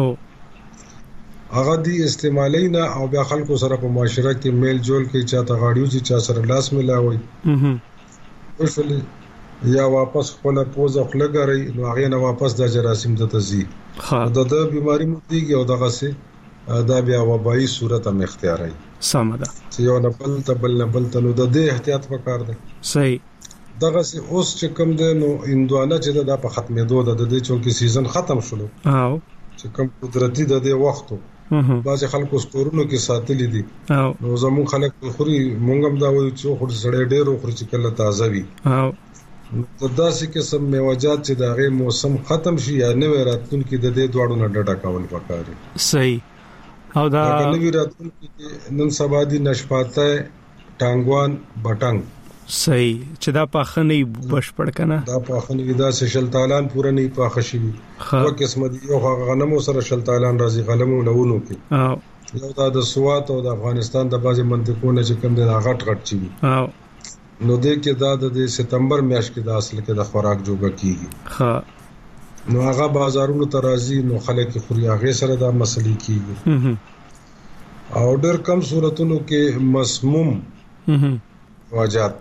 هغه دی استعمالي نه او بیا خلکو سره په معاشره کې میل جول کې چاته غاړیو چې چا سره لاس ملاوي وشولې یا واپس خپل پوزه خلګري نو هغه نه واپس د جراثیم د تزي د بیماری متيږي او دغه سي دا بیا وبایي صورت هم اختیاري سمده چې یو نه بل نو د دې احتیاط وکړ دي صحیح دغه سي اوس چې کوم ده نو اندوانه چې د په ختمېدو د دې چونکی سیزن ختم شلو چې کوم قدرتي د دې وختو بعض خلکو ستورونو کې ساتلې دي نو زمون خلک خوري مونږ هم دا وایو چې خور سړې ډېر خوري چې کله تازه وي د داسې قسم میوه‌جات چې د هغه موسم ختم شي یا نوې راتلونکي د دې دواړو نه ډډه کول پکاري. صحیح او دا نوې راتلونکي نن سبا دي نشپاته ټانګوان بټنګ صحیح چې دا پاخنی بشپړ کنه دا پاخنی دا شلتالان پوره نه پاخشي او قسمت یو غنمو سره شلتالان راځي غلمو لونو کې یو دا د سوات او د افغانستان د بازي منطقو نه چې کوم د غټ چي نو دې کې دا د سپتمبر میاشت کې د اصل کې د خوراک جوړه کیږي نو هغه بازارونو ترازی نو خلک خوري هغه سره دا مسلې کیږي او ډېر کم صورتونو کې مسموم واجات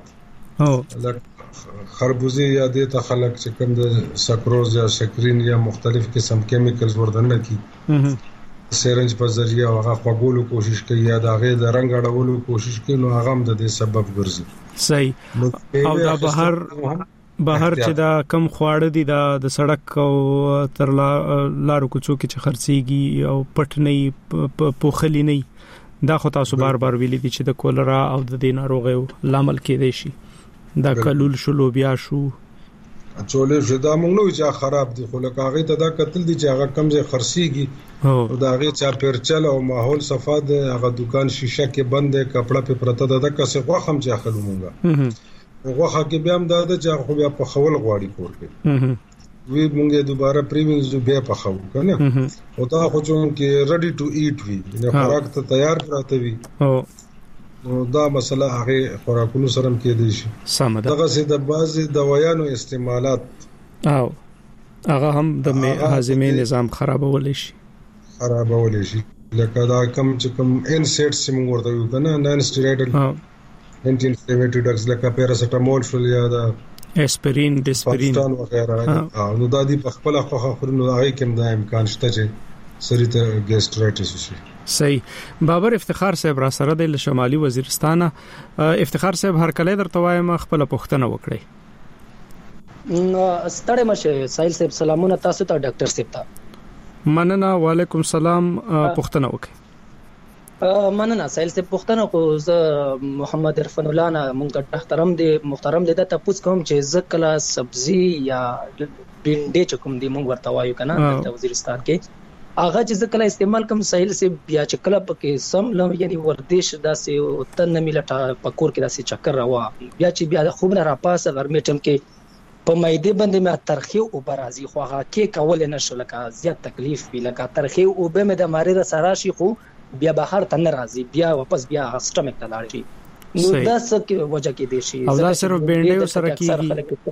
خربوزه یا د ته خلک چې کوم د سکروز یا سکرین یا مختلف قسم کیمیکلز وردنه کی سرنج په ذریعہ هغه خپلو کوشش کوي یا د هغه د رنگ اړولو کوشش کوي نو هغه هم د دې سبب ګرځي. صحیح او دا بهر چې دا کم خواړه دي د سړک او تر لارو کوڅو کې چې خرڅيږي او پټنۍ پوخلی نه دا خو تاسو بار ویلي دي چې د کولرا او د دې ناروغیو لامل کېدای شي دا کلول شلو بیا شو چولې شدا موږ نو چې خراب دي خو لکه هغه ته دا قتل دي چې هغه کم ځای خرڅيږي او دا هغه چا پرچل او ماحول صفا ده هغه دکان شیشه کې بند ده کپڑا په پرته ده کسه غوخم چې اخلو مونږه غوخه کې بیا هم دا چې خو بیا په خول غواړي کور کې وی مونږه دوباره پریوینز بیا په خو کنه او دا خو چې ریډي ټو ایټ وی نه خوراک ته تیار پراته وی نو دا مسله هغه خوراکونو سره کې دي شي دغه سي د بعضي دوايانو استعمالات او هغه هم د هاضمې نظام خرابول شي لکه دا کم چې کم انسیډ سیمون ورته یو کنه نان سټیرویډل انټي انفلیمیټری ډرګز لکه پیراسټامول شول یا دا اسپرین ډسپرین وغیرہ نو دا دی په خپل خورنو هغه کوم د امکان شته چې سری ته ګیسټرایټس شي. صحیح. بابر افتخار صاحب را سره د شمالي وزیرستان افتخار صاحب هر کله درته وایم خپل پوښتنه وکړئ. ستړی مشه سایل صاحب سلامونه تاسو ته ډاکټر صاحب ته. مننه وعلیکم السلام پوښتنه وکړئ. مننه سایل صاحب پوښتنه کو زه محمد عرفان الله نه مونږ محترم دې ته تاسو کوم چې زکلا سبزی یا بینډې چکم دی مونږ ورته وایو کنه د وزیرستان کې هغه چې زکلا استعمال کوم سایل صاحب بیا چې کله پکې سم لم یعنی وردیش داسې تن ملټه پکور کې داسې چکر روا بیا چې بیا خوب نه را پاسه ورمیټم کې په مېده باندې ما ترخی او برازي خو هغه کې کول نه شو لکه زیات تکلیف وی لکه ترخی او به مې د ماری د سراشي خو بیا بهر ته ناراضي بیا واپس بیا سټمک ته لاړ شي نو دا څه کې وجه کې دي شي او دا صرف بینډې سره کیږي.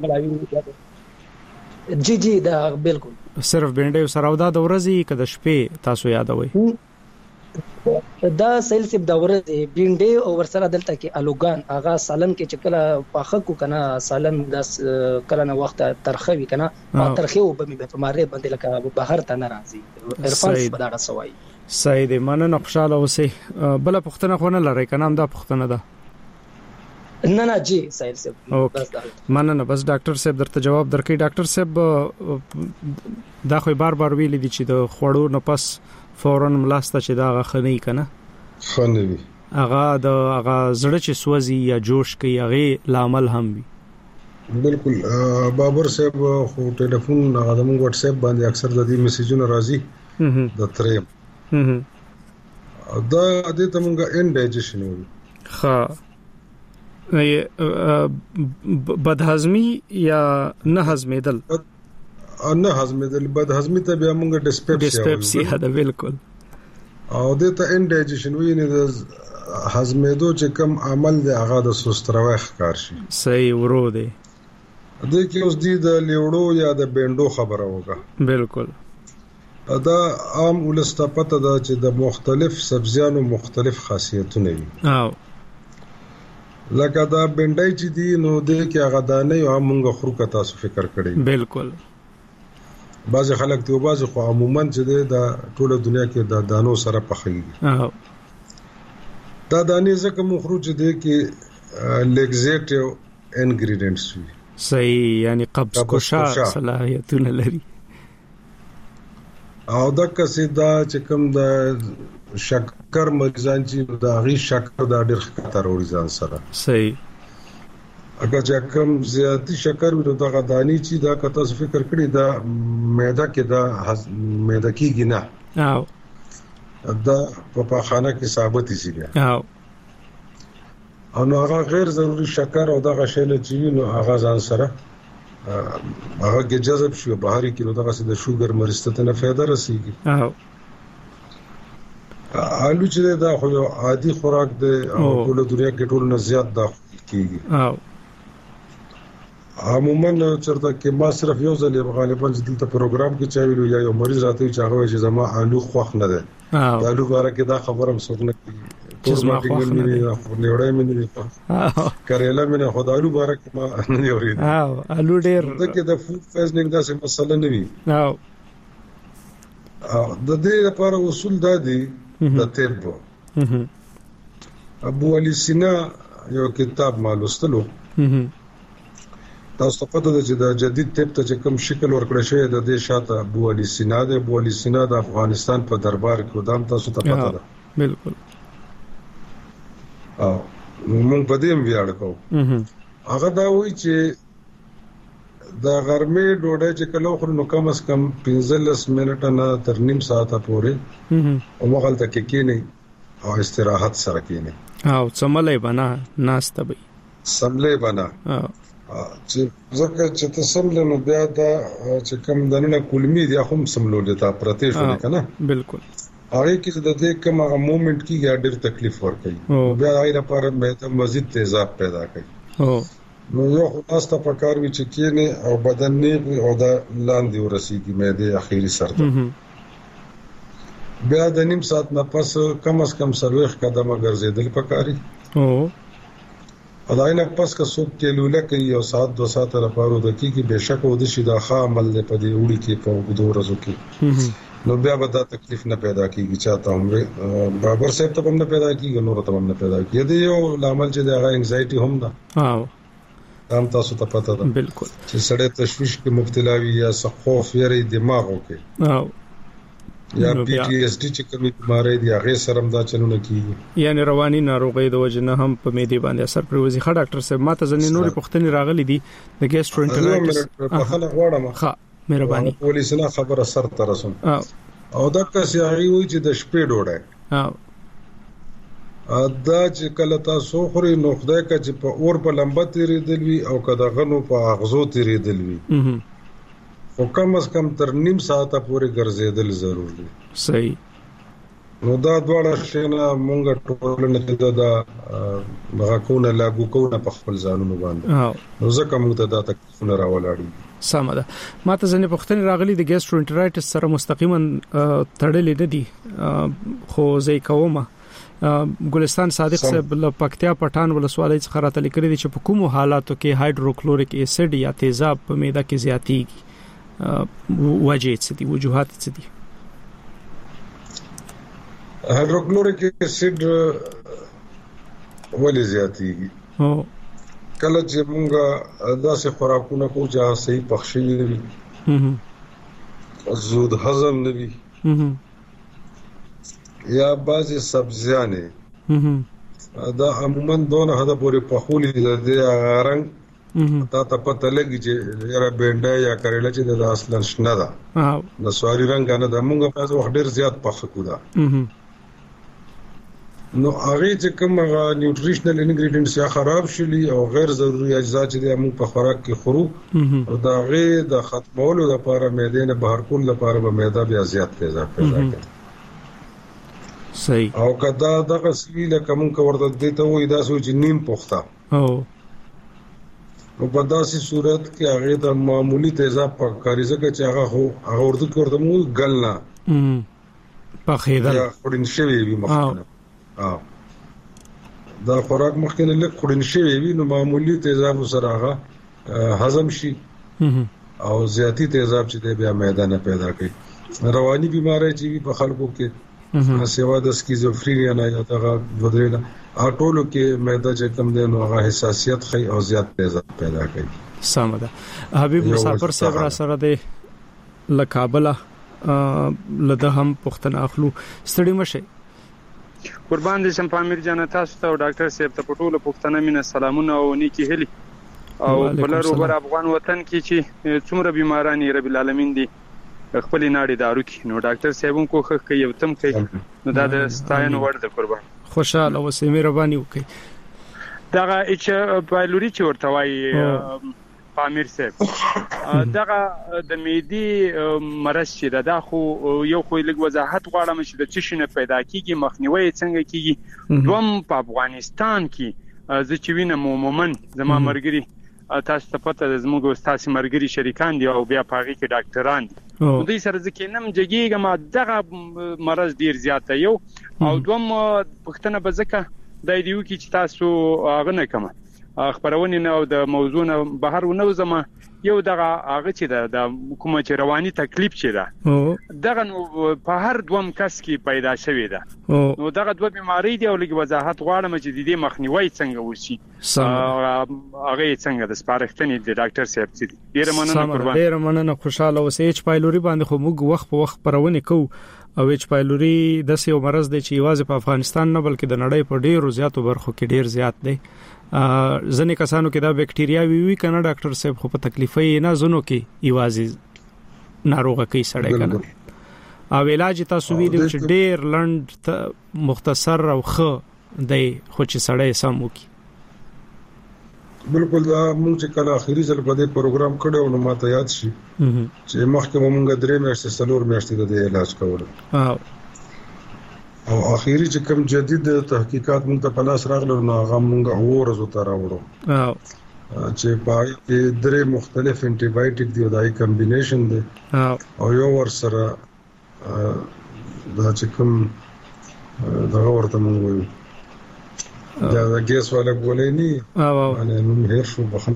جی دا بالکل صرف بینډې سره او دا د ورځې کده شپې تاسو یادوي دا سیل سیب د ورځې بینډې او ورسره دلته کې الوګان اغا سالن کې چکله پاخه کو کنه سالن د کله نه وخت ترخوي کنه ترخي او به په ماره باندې لکه بهر ته ناراضي عرفان بداړه سوای. صحیح دی. مننه خوشاله اوسئ. بل پوښتنه خو نه لري کنه هم دا پوښتنه ده. نه جی سایل صاحب بس دا مننه بس ډاکټر صاحب درته جواب درکې. ډاکټر صاحب دا خو بار ویل دي چې د خوړو نه پس فورن ملاسته چې دا غخنی کنه خنوي هغه زړه چې سوځي یا جوش کوي هغه لامل هم وي. بالکل بابر صاحب خو ټلیفون هغه د موږ واتس اپ باندې اکثر د دې میسجونه راځي د تریم دا د ته موږ انډایجیشن وي ها بدهضمي یا نه هضمېدل بد هضمي ته بیا موږ ډسپپسیا ده بالکل او د ته انډایجیشن وی نه د هضمېدو چې کم عمل دی هغه د سستروي ښکار شي. صحیح ورو دی. د کې اوس دی د لیوړو یا د بینډو خبره وکړه. بالکل دا عام ولسته پته ده چې د مختلف سبزیانو مختلف خاصیتونه وي. لکه دا بینډای چې دی نو د کې هغه دانه یو موږ خورو کا تاسو فکر کړی. بالکل بعض خلک ته بعض خو عموما چې د ټوله دنیا کې د دانو سره پخېږي. دا دانې ځکه مخروج دي کې لیگزیټیو انګریډینټس وي. صحیح یعنی قبض کوشا صلاحیتونه لري. او دا کسي دا چې کوم د شکر مریضان چې دا غي شکر دا ډېر خطر وري ځان سره. صحیح. اگر چې کوم زیاتی شکر وي دا غدانی چې دا کته فکر کړی دا معده کې دا معده کېږي نه. دا په خانه کې ثابت شي بیا. او نو هغه غیر ضروري شکر او دا غشنه چې نو هغه ځان سره هغه کې جذب شو بهاري کې نو دغه د شوګر مرسته نه فایده رسیږي. آلو چې دا خو عادي خوراک دی او ټول دنیا کې ټول نه زیات دا کیږي. عموما چرته کې ما صرف یو ځل غالبا دلته پروګرام کې چا ویلو یا یو مریض راته چې هغه چې زما آلو خوښ نه ده. آلو باره کې دا خبرم څوک نه کوي. زما خوښ نه ده. نیوړې مې نه کریلا مې نه خدایلو باره کې ما نه اورید. آلو ډېر دغه د فود پویزنینګ دا څه مسله نه وي. د دې لپاره اصول دا دي د طب. ابو علي سینا یو کتاب مالوستلو تاسو پته ده چې د جدید طب ته کوم شکل ورکړی شوی د دې شاته ابو علي سینا د افغانستان په دربار کې ودان تاسو ته پته ده. بالکل موږ په دې ویاړ کوو. هغه دا وایي چې د غرمې ډوډۍ چې کله خورو نو کم از کم 15 منټه نه تر نیم ساعت پورې او مغلطه کې کېنی او استراحت سره کېنی او څملې بنا ناشته به سملې بنا چې ځکه چې ته سملې نو بیا دا چې کم دنه کولمی دی هم سملول تا پرته شو کنه. بالکل هغه کې د دې کوم مومنت کې ډېر تکلیف ورکړي بیا هغه لپاره مې ته مزید تیزاب پیدا کړي. نو یو خلاصه پکار وی چې کینه او بدن نه او دا لاندې ورسیږي معده اخیری سر ته بیا د نیم ساعت نه پس کم از کم 40 قدمه ګرځیدل پکاري اداینه پس که څوک کېلوله کوي یو ساعت 2 ساعت لپاره د کیږي بهشکه و د شي د ښه عمل نه پدې وړي کې په وګړو ورځو کې نو بیا به دا تکلیف نه پیدا کیږي چاته عمر بابر صاحب ته هم نه پیدا کیږي نور ته هم نه پیدا کیږي د یو عمل چې د انګزایټي هم ده هم تاسو ته پته ده بالکل چې سړی تشویش کې مبتلا وي یا خوف یې دماغو کې یا پی ټی اس ډی چې کومې بیماری دي هغه سره هم دا چلونه کیږي یعنی رواني ناروغي د وجه نه هم په معده باندې اثر پروزي ښه ډاکټر صاحب ماته ځنې نورې پوښتنې راغلي دي د ګیسټرونټرایټس په خله غواړم ښه مهرباني پولیسونه خبره سر ته رسوم او دا کس یې وی چې د شپې ډوډۍ دا چې کله تاسو خوري نو خدای کا چې په اور په لمبه تیرېدل وي او کله غنو په اغزو تیرېدل وي خو کم از کم تر نیم ساعت پورې ګرځېدل ضرور دي صحیح نو دا دواړه شنه مونږ ټول نه دا غاکونه لاګو کوونه په خپل ځانونو باندې نو ځکه موږ ته دا تکلیفونه راولاړي سمه ده ماته ځنې پوښتنې راغلي د ګیسټرونټرایټس سره مستقیما تړلې نه دي خو زه کومه ګلستان صادق صاحب له پکتیا پټان ولسوالۍ څخه راته لیکلي دي چې په کومو حالاتو کې هایدروکلوریک اسید یا تیزاب په معده کې زیاتېږي وجه څه دي وجوهات څه دي هایدروکلوریک اسید ولې زیاتېږي کله چې موږ داسې خوراکونه کوو چې صحیح پخشي نه وي زود هضم نه وي یا بعضی سبزیانه دا عموما دونه هدا پورې پخولي د رنگ تا ته پته لګي چې یاره بینډا یا کریلا چې د اصلا شنه ده د سواری رنگ نه د موږ په وخت ډیر زیات پخکو دا نو هغه چې کوم نیوټریشنل انګریډینټس یا خراب شلي او غیر ضروري اجزا چې موږ په خوراک کې خورو او دا غي د ختمولو لپاره معده نه بهر کول لپاره به معده بیا زیات تیزاب پیدا کوي صحیح او کدا دغه سویله کوم ورته دیته وې دا سوچ نیم پخته او په داسې صورت کې هغه د معمولی تیزاب په کاریزه کې چې هغه ورته ورته مو ګلنا په خیدل خورین شوی وي مخکنه دا خوراک مخکنه لکه خورین شوی وي نو معمولی تیزاب سره هغه هضم شي او زیاتی تیزاب چې بیا معده نه پیدا کوي رواني بیماری چې په خلکو کې سیوا د سکیزوفرینیا نه یا دغه ودرېلا اټولو کې معده چې کم دی نو هغه حساسیت خي او زیات تیزاب پیدا کوي سم ده حبیب مسافر صاحب را سره دی لکابله لده هم پښتنه اخلو ستړي مشه قربان دي سم پامیر جان تاسو ته ډاکټر صاحب ته پټوله پښتنه مینه سلامونه او نیکی هلي او بل روبر افغان وطن کې چې څومره بیمارانی رب العالمین دي خپل ناړي دارو کې نو ډاکټر صاحبون کوخه کوي تم کوي نو دا د ستاین ورډ قربان خوشاله او سمې ربانی وکي دغه اچ پایلوري چې ورته وای پامیر صاحب دغه د میدی مرض چې دا خو یو خو لږ وضاحت غواړم چې د چشي نه پیدا کیږي مخنیوي څنګه کیږي دوم په افغانستان کې زه چې وینم عموما زما مرګري تاسو ته پته زموږ استاد مرګري شریکان دي او بیا پاغي کې ډاکټران دي دوی سره ځکه نم جګیږم دغه مرض ډیر زیات یو او دوم پښتنه بزکه د دیو کې چې تاسو هغه نه کوم خبرونه نه او د موضوع نه بهر ونه زما یو دغه هغه چې د کومه چې رواني تکلیف چې ده دغه په هر دوم کس کې پیدا شوی ده نو دغه دوه بیماری دي او لږ وضاحت غواړم چې د دې مخنیوي څنګه وشي هغه څنګه د سپارښتنې د ډاکټر صاحب چې ډیر مننه قربان ډیر مننه خوشاله اوسئ چې پایلوري باندې خو موږ وخت په وخت پرونه کوو او چې پایلوري د سیو مرز دی چې یوازې په افغانستان نه بلکې د نړۍ په ډیرو زیاتو برخو کې ډیر زیات دی ځنې کسانو کې دا بکټیریا وی کنه ډاکټر صاحب خو په تکلیفي نه زونو کې یوازې ناروغه کوي سړی کنه او علاج تاسو ویل چې ډیر لند مختصر او خو دی خو چې سړی سم وکي بالکل دا موږ چې کله اخیری ځل په دې پروګرام کړو نو ماته یاد شي چې مخکې موږ درې میاشتې څلور میاشتې د علاج کول او اخیری چې کوم جدید تحقیقات موږ ته په لاس راغلل نو هغه موږ اورزو ته راوړو چې پای کې درې مختلف انټي بایوټیک دی دای کمبینیشن دی او یو ور سره دا چې کوم دا ورته مونږ وایو دا ګیس والا ګولې نه انا نو هیر شو بخن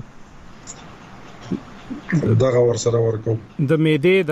دا ور سره ورکو د معدې د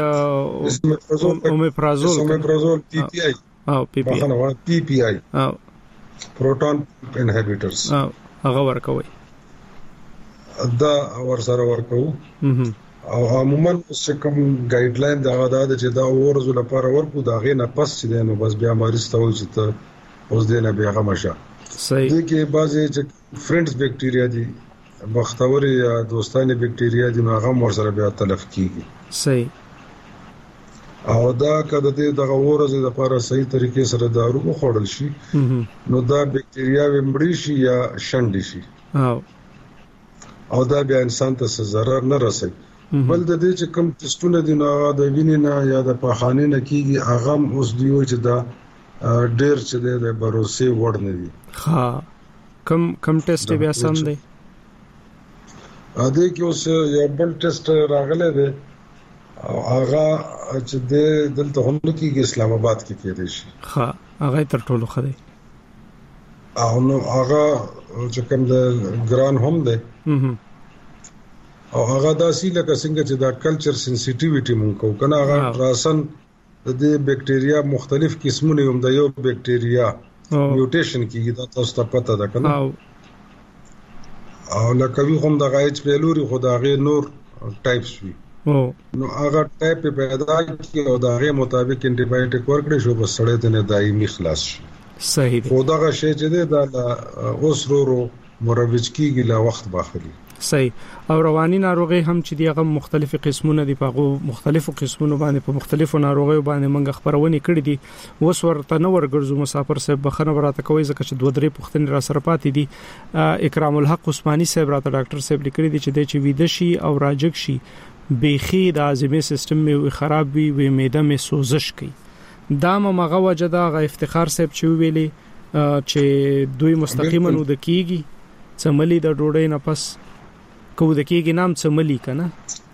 اومیپرازول پی پی آی پی پی آی پروټون انهبیټرز هغه ورکوي دا ور سره ورکو او عموما چې کوم ګایډ لاین دا غدا چې دا ورزو لپاره ورکو دا غي نه پس چې نو بس بیا مریض ته وځي ته اوس دینه بیا غمشه صحیح دي کې بعضي چې فرندز بکټیریا دي بختوري یا دوستانه بکټیریا دي هغه ور سره بیا تلف کیږي صحیح او دا کده دغه ورزو لپاره صحیح طریقې سره دارو خوړل شي نو دا بکټیریا ومړي شي یا شنډي شي او دا بیا انسان ته ضرر نه رسي بل د دې چې کوم ټیسټونه دي نو د وینې نه یا د پخانې نه کیږي هغه اوس دیو چې دا ډېر چې د بروسي وړ نه دي ها کم ټیسټ بیا سم دی ا دې کې اوس یو بل ټیسټ راغلی دی او هغه چې دلته هم کېږي اسلام آباد کې کېدی شي ها هغه تر ټولو خدي او نو هغه چې کوم د ګران هم دی او هغه داسې لکه څنګه چې دا کلچر سنسټیویټي مونږ کو کنه هغه راسن د دې بکټیریا مختلف قسمونه هم د یو بکټیریا میوټیشن کیږي دا تاسو ته پته ده کنه او لکه وی هم د غایچ پیلوري خدای نور ټایپس وی نو هغه ټایپ پیدا کی او دا غي مطابق انټي بایوټیک ورکړي شو بس سړی ته نه دایمي خلاص شي صحیح دی خدای شي چې دا اوس ورو مروج کیږي لا وخت باخلي صحیح او رواني ناروغي هم چې دیغه مختلفو قسمونه دي په مختلفو قسمونو باندې په مختلفو ناروغیو باندې موږ خبرونه کړې دي اوس ورته نو ورګرځو مسافر صاحب بخنه براته کوي ځکه چې دوه درې پوښتنې را سره پاتې دي اکرام الحق عثماني صاحب راته ډاکټر صاحب لیکلي دي چې د چي ویدشي او راجک شي بيخي د هاضمه سیستم می خراب وي و معده می سوزش کوي دا مغه وجدا غ افتخار صاحب چې ویلي چې دوی مستقیما ود کیږي سملی د ډوډۍ نه پس کو د کېږي نام سملی کنه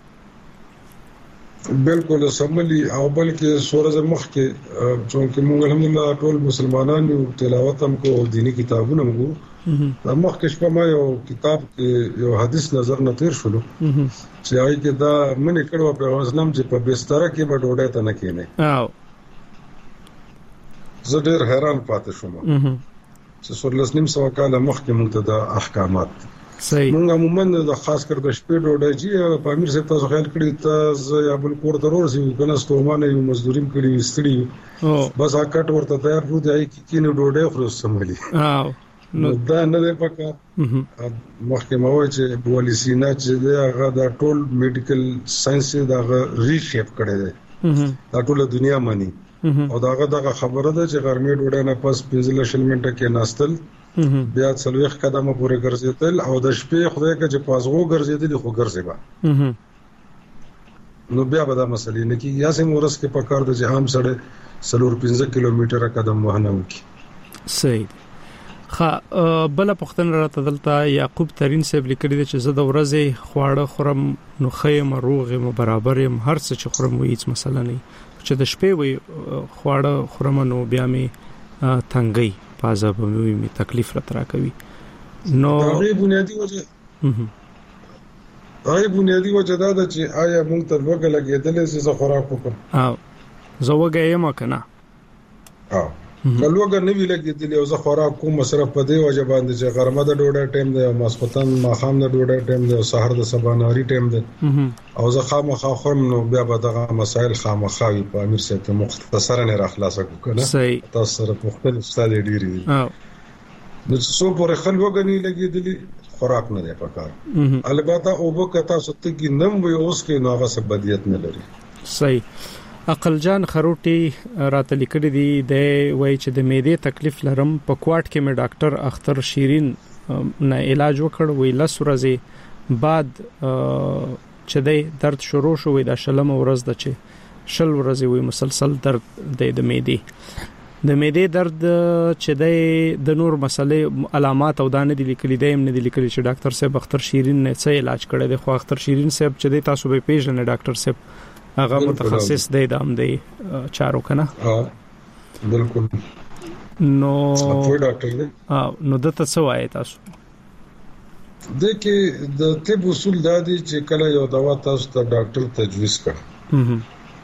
بالکل سملی او بلکې سورہ مخ کې چې موږ الحمدلله ټول مسلمانان یو تلاوت هم کو دینی کتابونه موږ مخ کې شپه ما یو کتاب کې یو حدیث نظر نه تیر شلو چې هغه کې دا منې کړو په اسلام چې په بستر کې به ډوډۍ ته نه کېنه زه ډېر حیران پاتې شوم چې سورلس نیم سو کاله مخ کې موږ ته د احکامات صحیح موږ عموما د خاص کر د شپې ډوډۍ چې په امیر صاحب تاسو خیال کړی تاسو یا بل کور ضرور سي کنه ستومانه یو مزدوریم کړی استړي بس اکټ ورته تیار رو دی کې نه ډوډۍ خو سمولي نو دا نه ده پکا مخکې مو چې بولی سینا چې هغه د ټول میډیکل ساينس دا ریشیپ کړی دی دا ټول دنیا مانی او داغه خبره ده چې ګرمي ډوډۍ نه پس 15 منټه کې ناستل بیا څلويخ قدمه پورې ګرځیدل او د شپې خدای کې چې پازغو ګرځیدل خو ګرځيبا نو بیا به دا مسلې نه کې یا سم ورس کې پکار د جهام سره 15 کیلومتره قدم وهنه وکي صحیح خا بل پختن راته دلته یعقوب ترين صاحب لیکلی چې زه د ورځې خواړه خورم نو خیم روغم برابر يم هر څه چې خورم وې هیڅ مسله نه چې د شپې وې خواړه خورم نو بیا می تنګي پازه به می تکلیف را ترا کوي نو هغه بنیادی وجه دا ده چې آیا موږ تر وګه لګیدلې چې خوراک وکړو زه وګه یم کنه کلوګه نه وی لګیدلې او زه خوراک کوم مصرف په دی وجه باندې چې غرمه د ډوډۍ ټایم دی او ماسختن ماخام د ډوډۍ ټایم دی او سحر د سباناری ټایم دی او زه خامخا خورم نو بیا به دغه مسائل خامخاوي په امیر صاحب ته مختصرا نه راخلاصه کوکنه تاسو سره مختلف ستاله ډیری دي نو څو پورې خلوګه نه لګیدلې خوراک نه دی پکار البته او وکتا ست کی نم وي اوس کې ناغه سبدیت نه لري صحیح عقل جان خروټي راته لیکلي دي د وای چې د معدې تکلیف لرم په کوارټ کې مې ډاکټر اختر شیرین نه علاج وکړ وی لس ورځې بعد چې د درد شروع شو د شلم ورځ د چې شل ورځې وی مسلسل درد د معدې د معدې درد چې د نور مسلې علامات او دانه دي لیکلي دي نه دي لیکلي چې ډاکټر صاحب اختر شیرین نه څه علاج کړی دی خو اختر شیرین صاحب چې تاسو به پیژنئ ډاکټر صاحب هغه متخصص دی د امدې چارو کنه بالکل نو ډاکټر دی نو د تاسو وایي تاسو د کې د طب اصول دا دي چې کله یو دوا تاسو ته ډاکټر تجویز کړي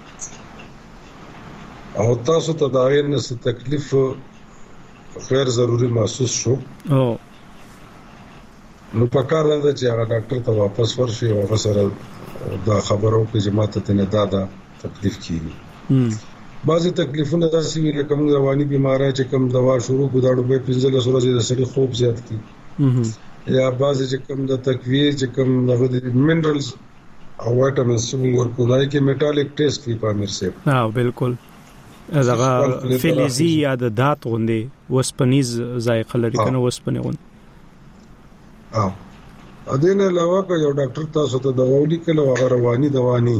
او تاسو ته دا غیر نه تکلیف غیر ضروري محسوس شو نو پکار ده چې هغه ډاکټر ته واپس ورشي او هغه سره دا خبرو کې جماعت ته نه دا تکلیف کیږي بعضی تکلیفونه داسې وي لکه موږ رواني بیماری چې کوم دوا شروع کو دا ډوبه 15 ورځې د سړي خوب زیات کی یا بعضی چې کوم د تقویه چې کوم د منرالز او وټامینز چې ورکوای کې میټالیک ټیسټ وی پامیر سه بالکل دغه فلزی یا د دات غوندې وسپنیز ذایقه لري کنه وسپنی غوند اذن علاوه که یو ډاکټر تاسو ته دوا ولیکل او هغه رواني دواني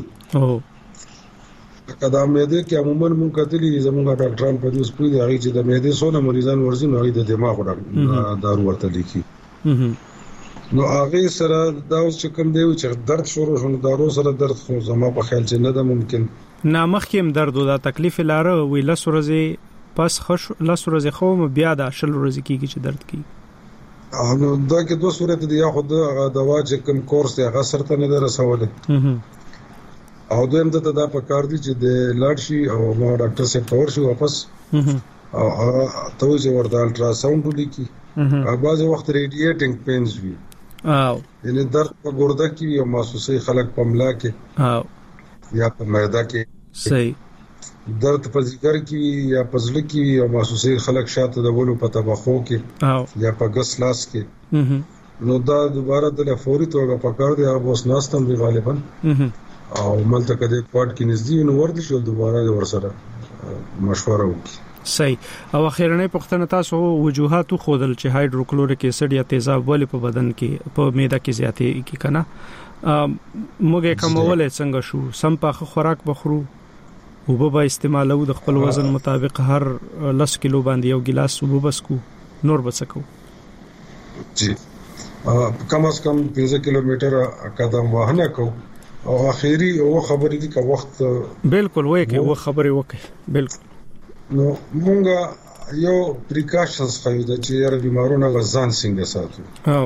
کدا معده کې عموما مونږ کتلی زموږ ډاکټران په دې سپوږی هغه چې د معده سونه مریضان ورزي نو هغه د دماغ دارو ورته لیکي نو هغه سره دا اوس چې کوم دی چې درد شروع شون دارو سره درد خو زما په خیال چې نه ده ممکن نامخ کې درد او د تکلیف لاره وی لسورځي پس خوش لسورځي خو بیا د شل ورځي کیږي چې درد کی نو دا کې دوه صورت دي یا خود دوا چې کوم کورس دی هغه سره نه رسوله او دویم ته دا په کار دي چې د لاړشي او نو ډاکټر سره تور شي واپس او ته چې ورته الټرا ساوند ولیکي بعض وخت ریډیټینګ پینز وي یعنی درد په ګرده کې او محسوسي خلک په ملا کې یا په معده کې صحیح درد په ذکر کې یا په ځل کې او محسوسي خلک شاته د ولو په تبخو کې یا په غس لاس کې نو دا دوباره د فوري توګه په کار دی او اوس ناستم دی غالبا او ملته کده پټ کې نږدې نو ورته شو دوباره ورسره مشوره وکړي صحیح او اخیرنه پختنه تاسو وجوهات خودل چې هایدروکلوریک اسید یا تیزاب ولې په بدن کې په معده کې زیاتې کی کنه موږ کومول څنګه شو سم په خوراک بخورو او به استعمالو د خپل وزن مطابق هر 10 کیلو باندې یو ګلاس وبو بسکو نور بسکو جی کم از کم 15 کیلومتر قدم وهنه کو او اخیری او خبرې دي که وخت بالکل وای کې و خبرې وکي بالکل نو مونږه یو پریکاشنز خو د چې یاره بیمارونو غزان څنګه ساتو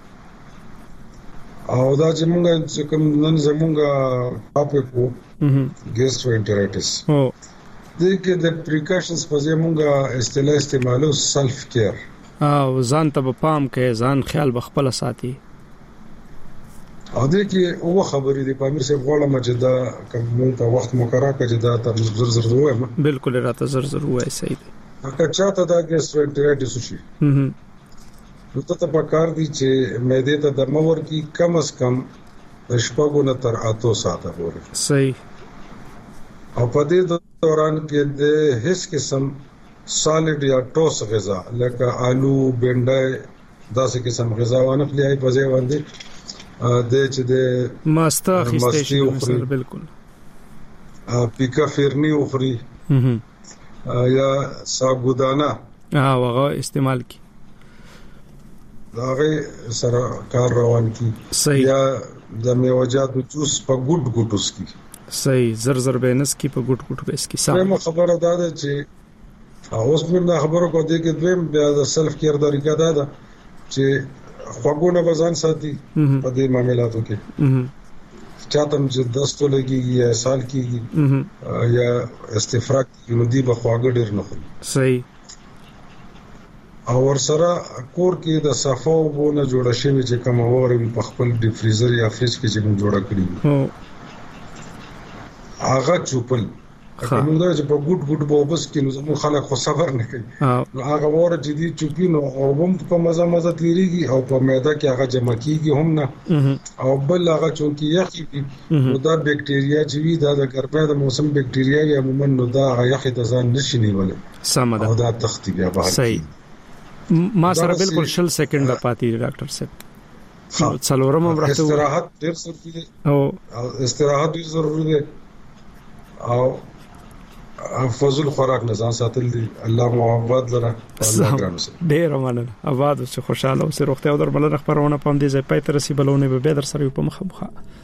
او دا چې مونږه کوم نن زمونږه اپ کو ګیسټرونټرایټس د کې د پریکاشنز په ځای مونږه استعمالو سلف کیر او ځان ته پام کې ځان خیال بخپل ساتي او د کې او خبرې دی پامیر صاحب غواړم چې دا کوم ته وخت مقرره کړي دا تر زر وایم بالکل راته زر وای صحیح دی اګه چاته دا ګیسټرونټرایټس شي نو ته په کار دی چې معده ته د مور کې کم از کم شپږ نه تر 8 ساعته پورې صحیح او په دې دوران کې د هیڅ قسم سالډ یا ټوس غذا لکه آلو بنډای داسې قسم غذا ونه خلیای په ځای باندې د چې د ماستا خسته بالکل پیکا فرنی اخري یا ساګودانا هغه استعمال کی هغه سره کار روان کی یا د میوجات جوس په ګډ ګډوس کی صحیح زر بینس کی په ګډ ګډ بیس کی سم خبره ده چې اوس موږ خبرو کو دي کې دویم بیا د سلف کیر طریقه ده چې خوګونه بزان ساتي په دې معاملاتو کې چاته چې 10 تو لګي یا سال کېږي یا استفراغ نو دی په خواګه ډیر نه خوري صحیح او ورسره کور کې د صفو بونه جوړ شوی چې کوم اورم په خپل ډی فریزر یا فریج کې چې موږ جوړ کړی هغه چوپل کوم دا چې په ګډ ګډ بوبس کې نو زموږ خلک خو صبر نه کوي نو هغه وره چې دی چوپینو او هم په مزه تیریږي او په معده کې هغه جمع کیږي هم نه او بل هغه چونکی یخي نو دا بکټیریا چې وی دا د ګرمۍ د موسم بکټیریا یا عموما نو دا یخي د ځان نشي نیولای سمه او دا تختی بیا بهر صحیح ما سره بالکل شل سکند پاتې ډاکټر صاحب څلورم راته استراحت ډیر ضروري دی او استراحت ډیر ضروري دی او فضل خوراک نه ځان ساتل دي. الله محبت لره الله ګران سي. ډیر مننه. آباد او خوشاله او روغتیا او درملنه خبرونه پام دي زه پای تر سي بلونه به در سره په مخه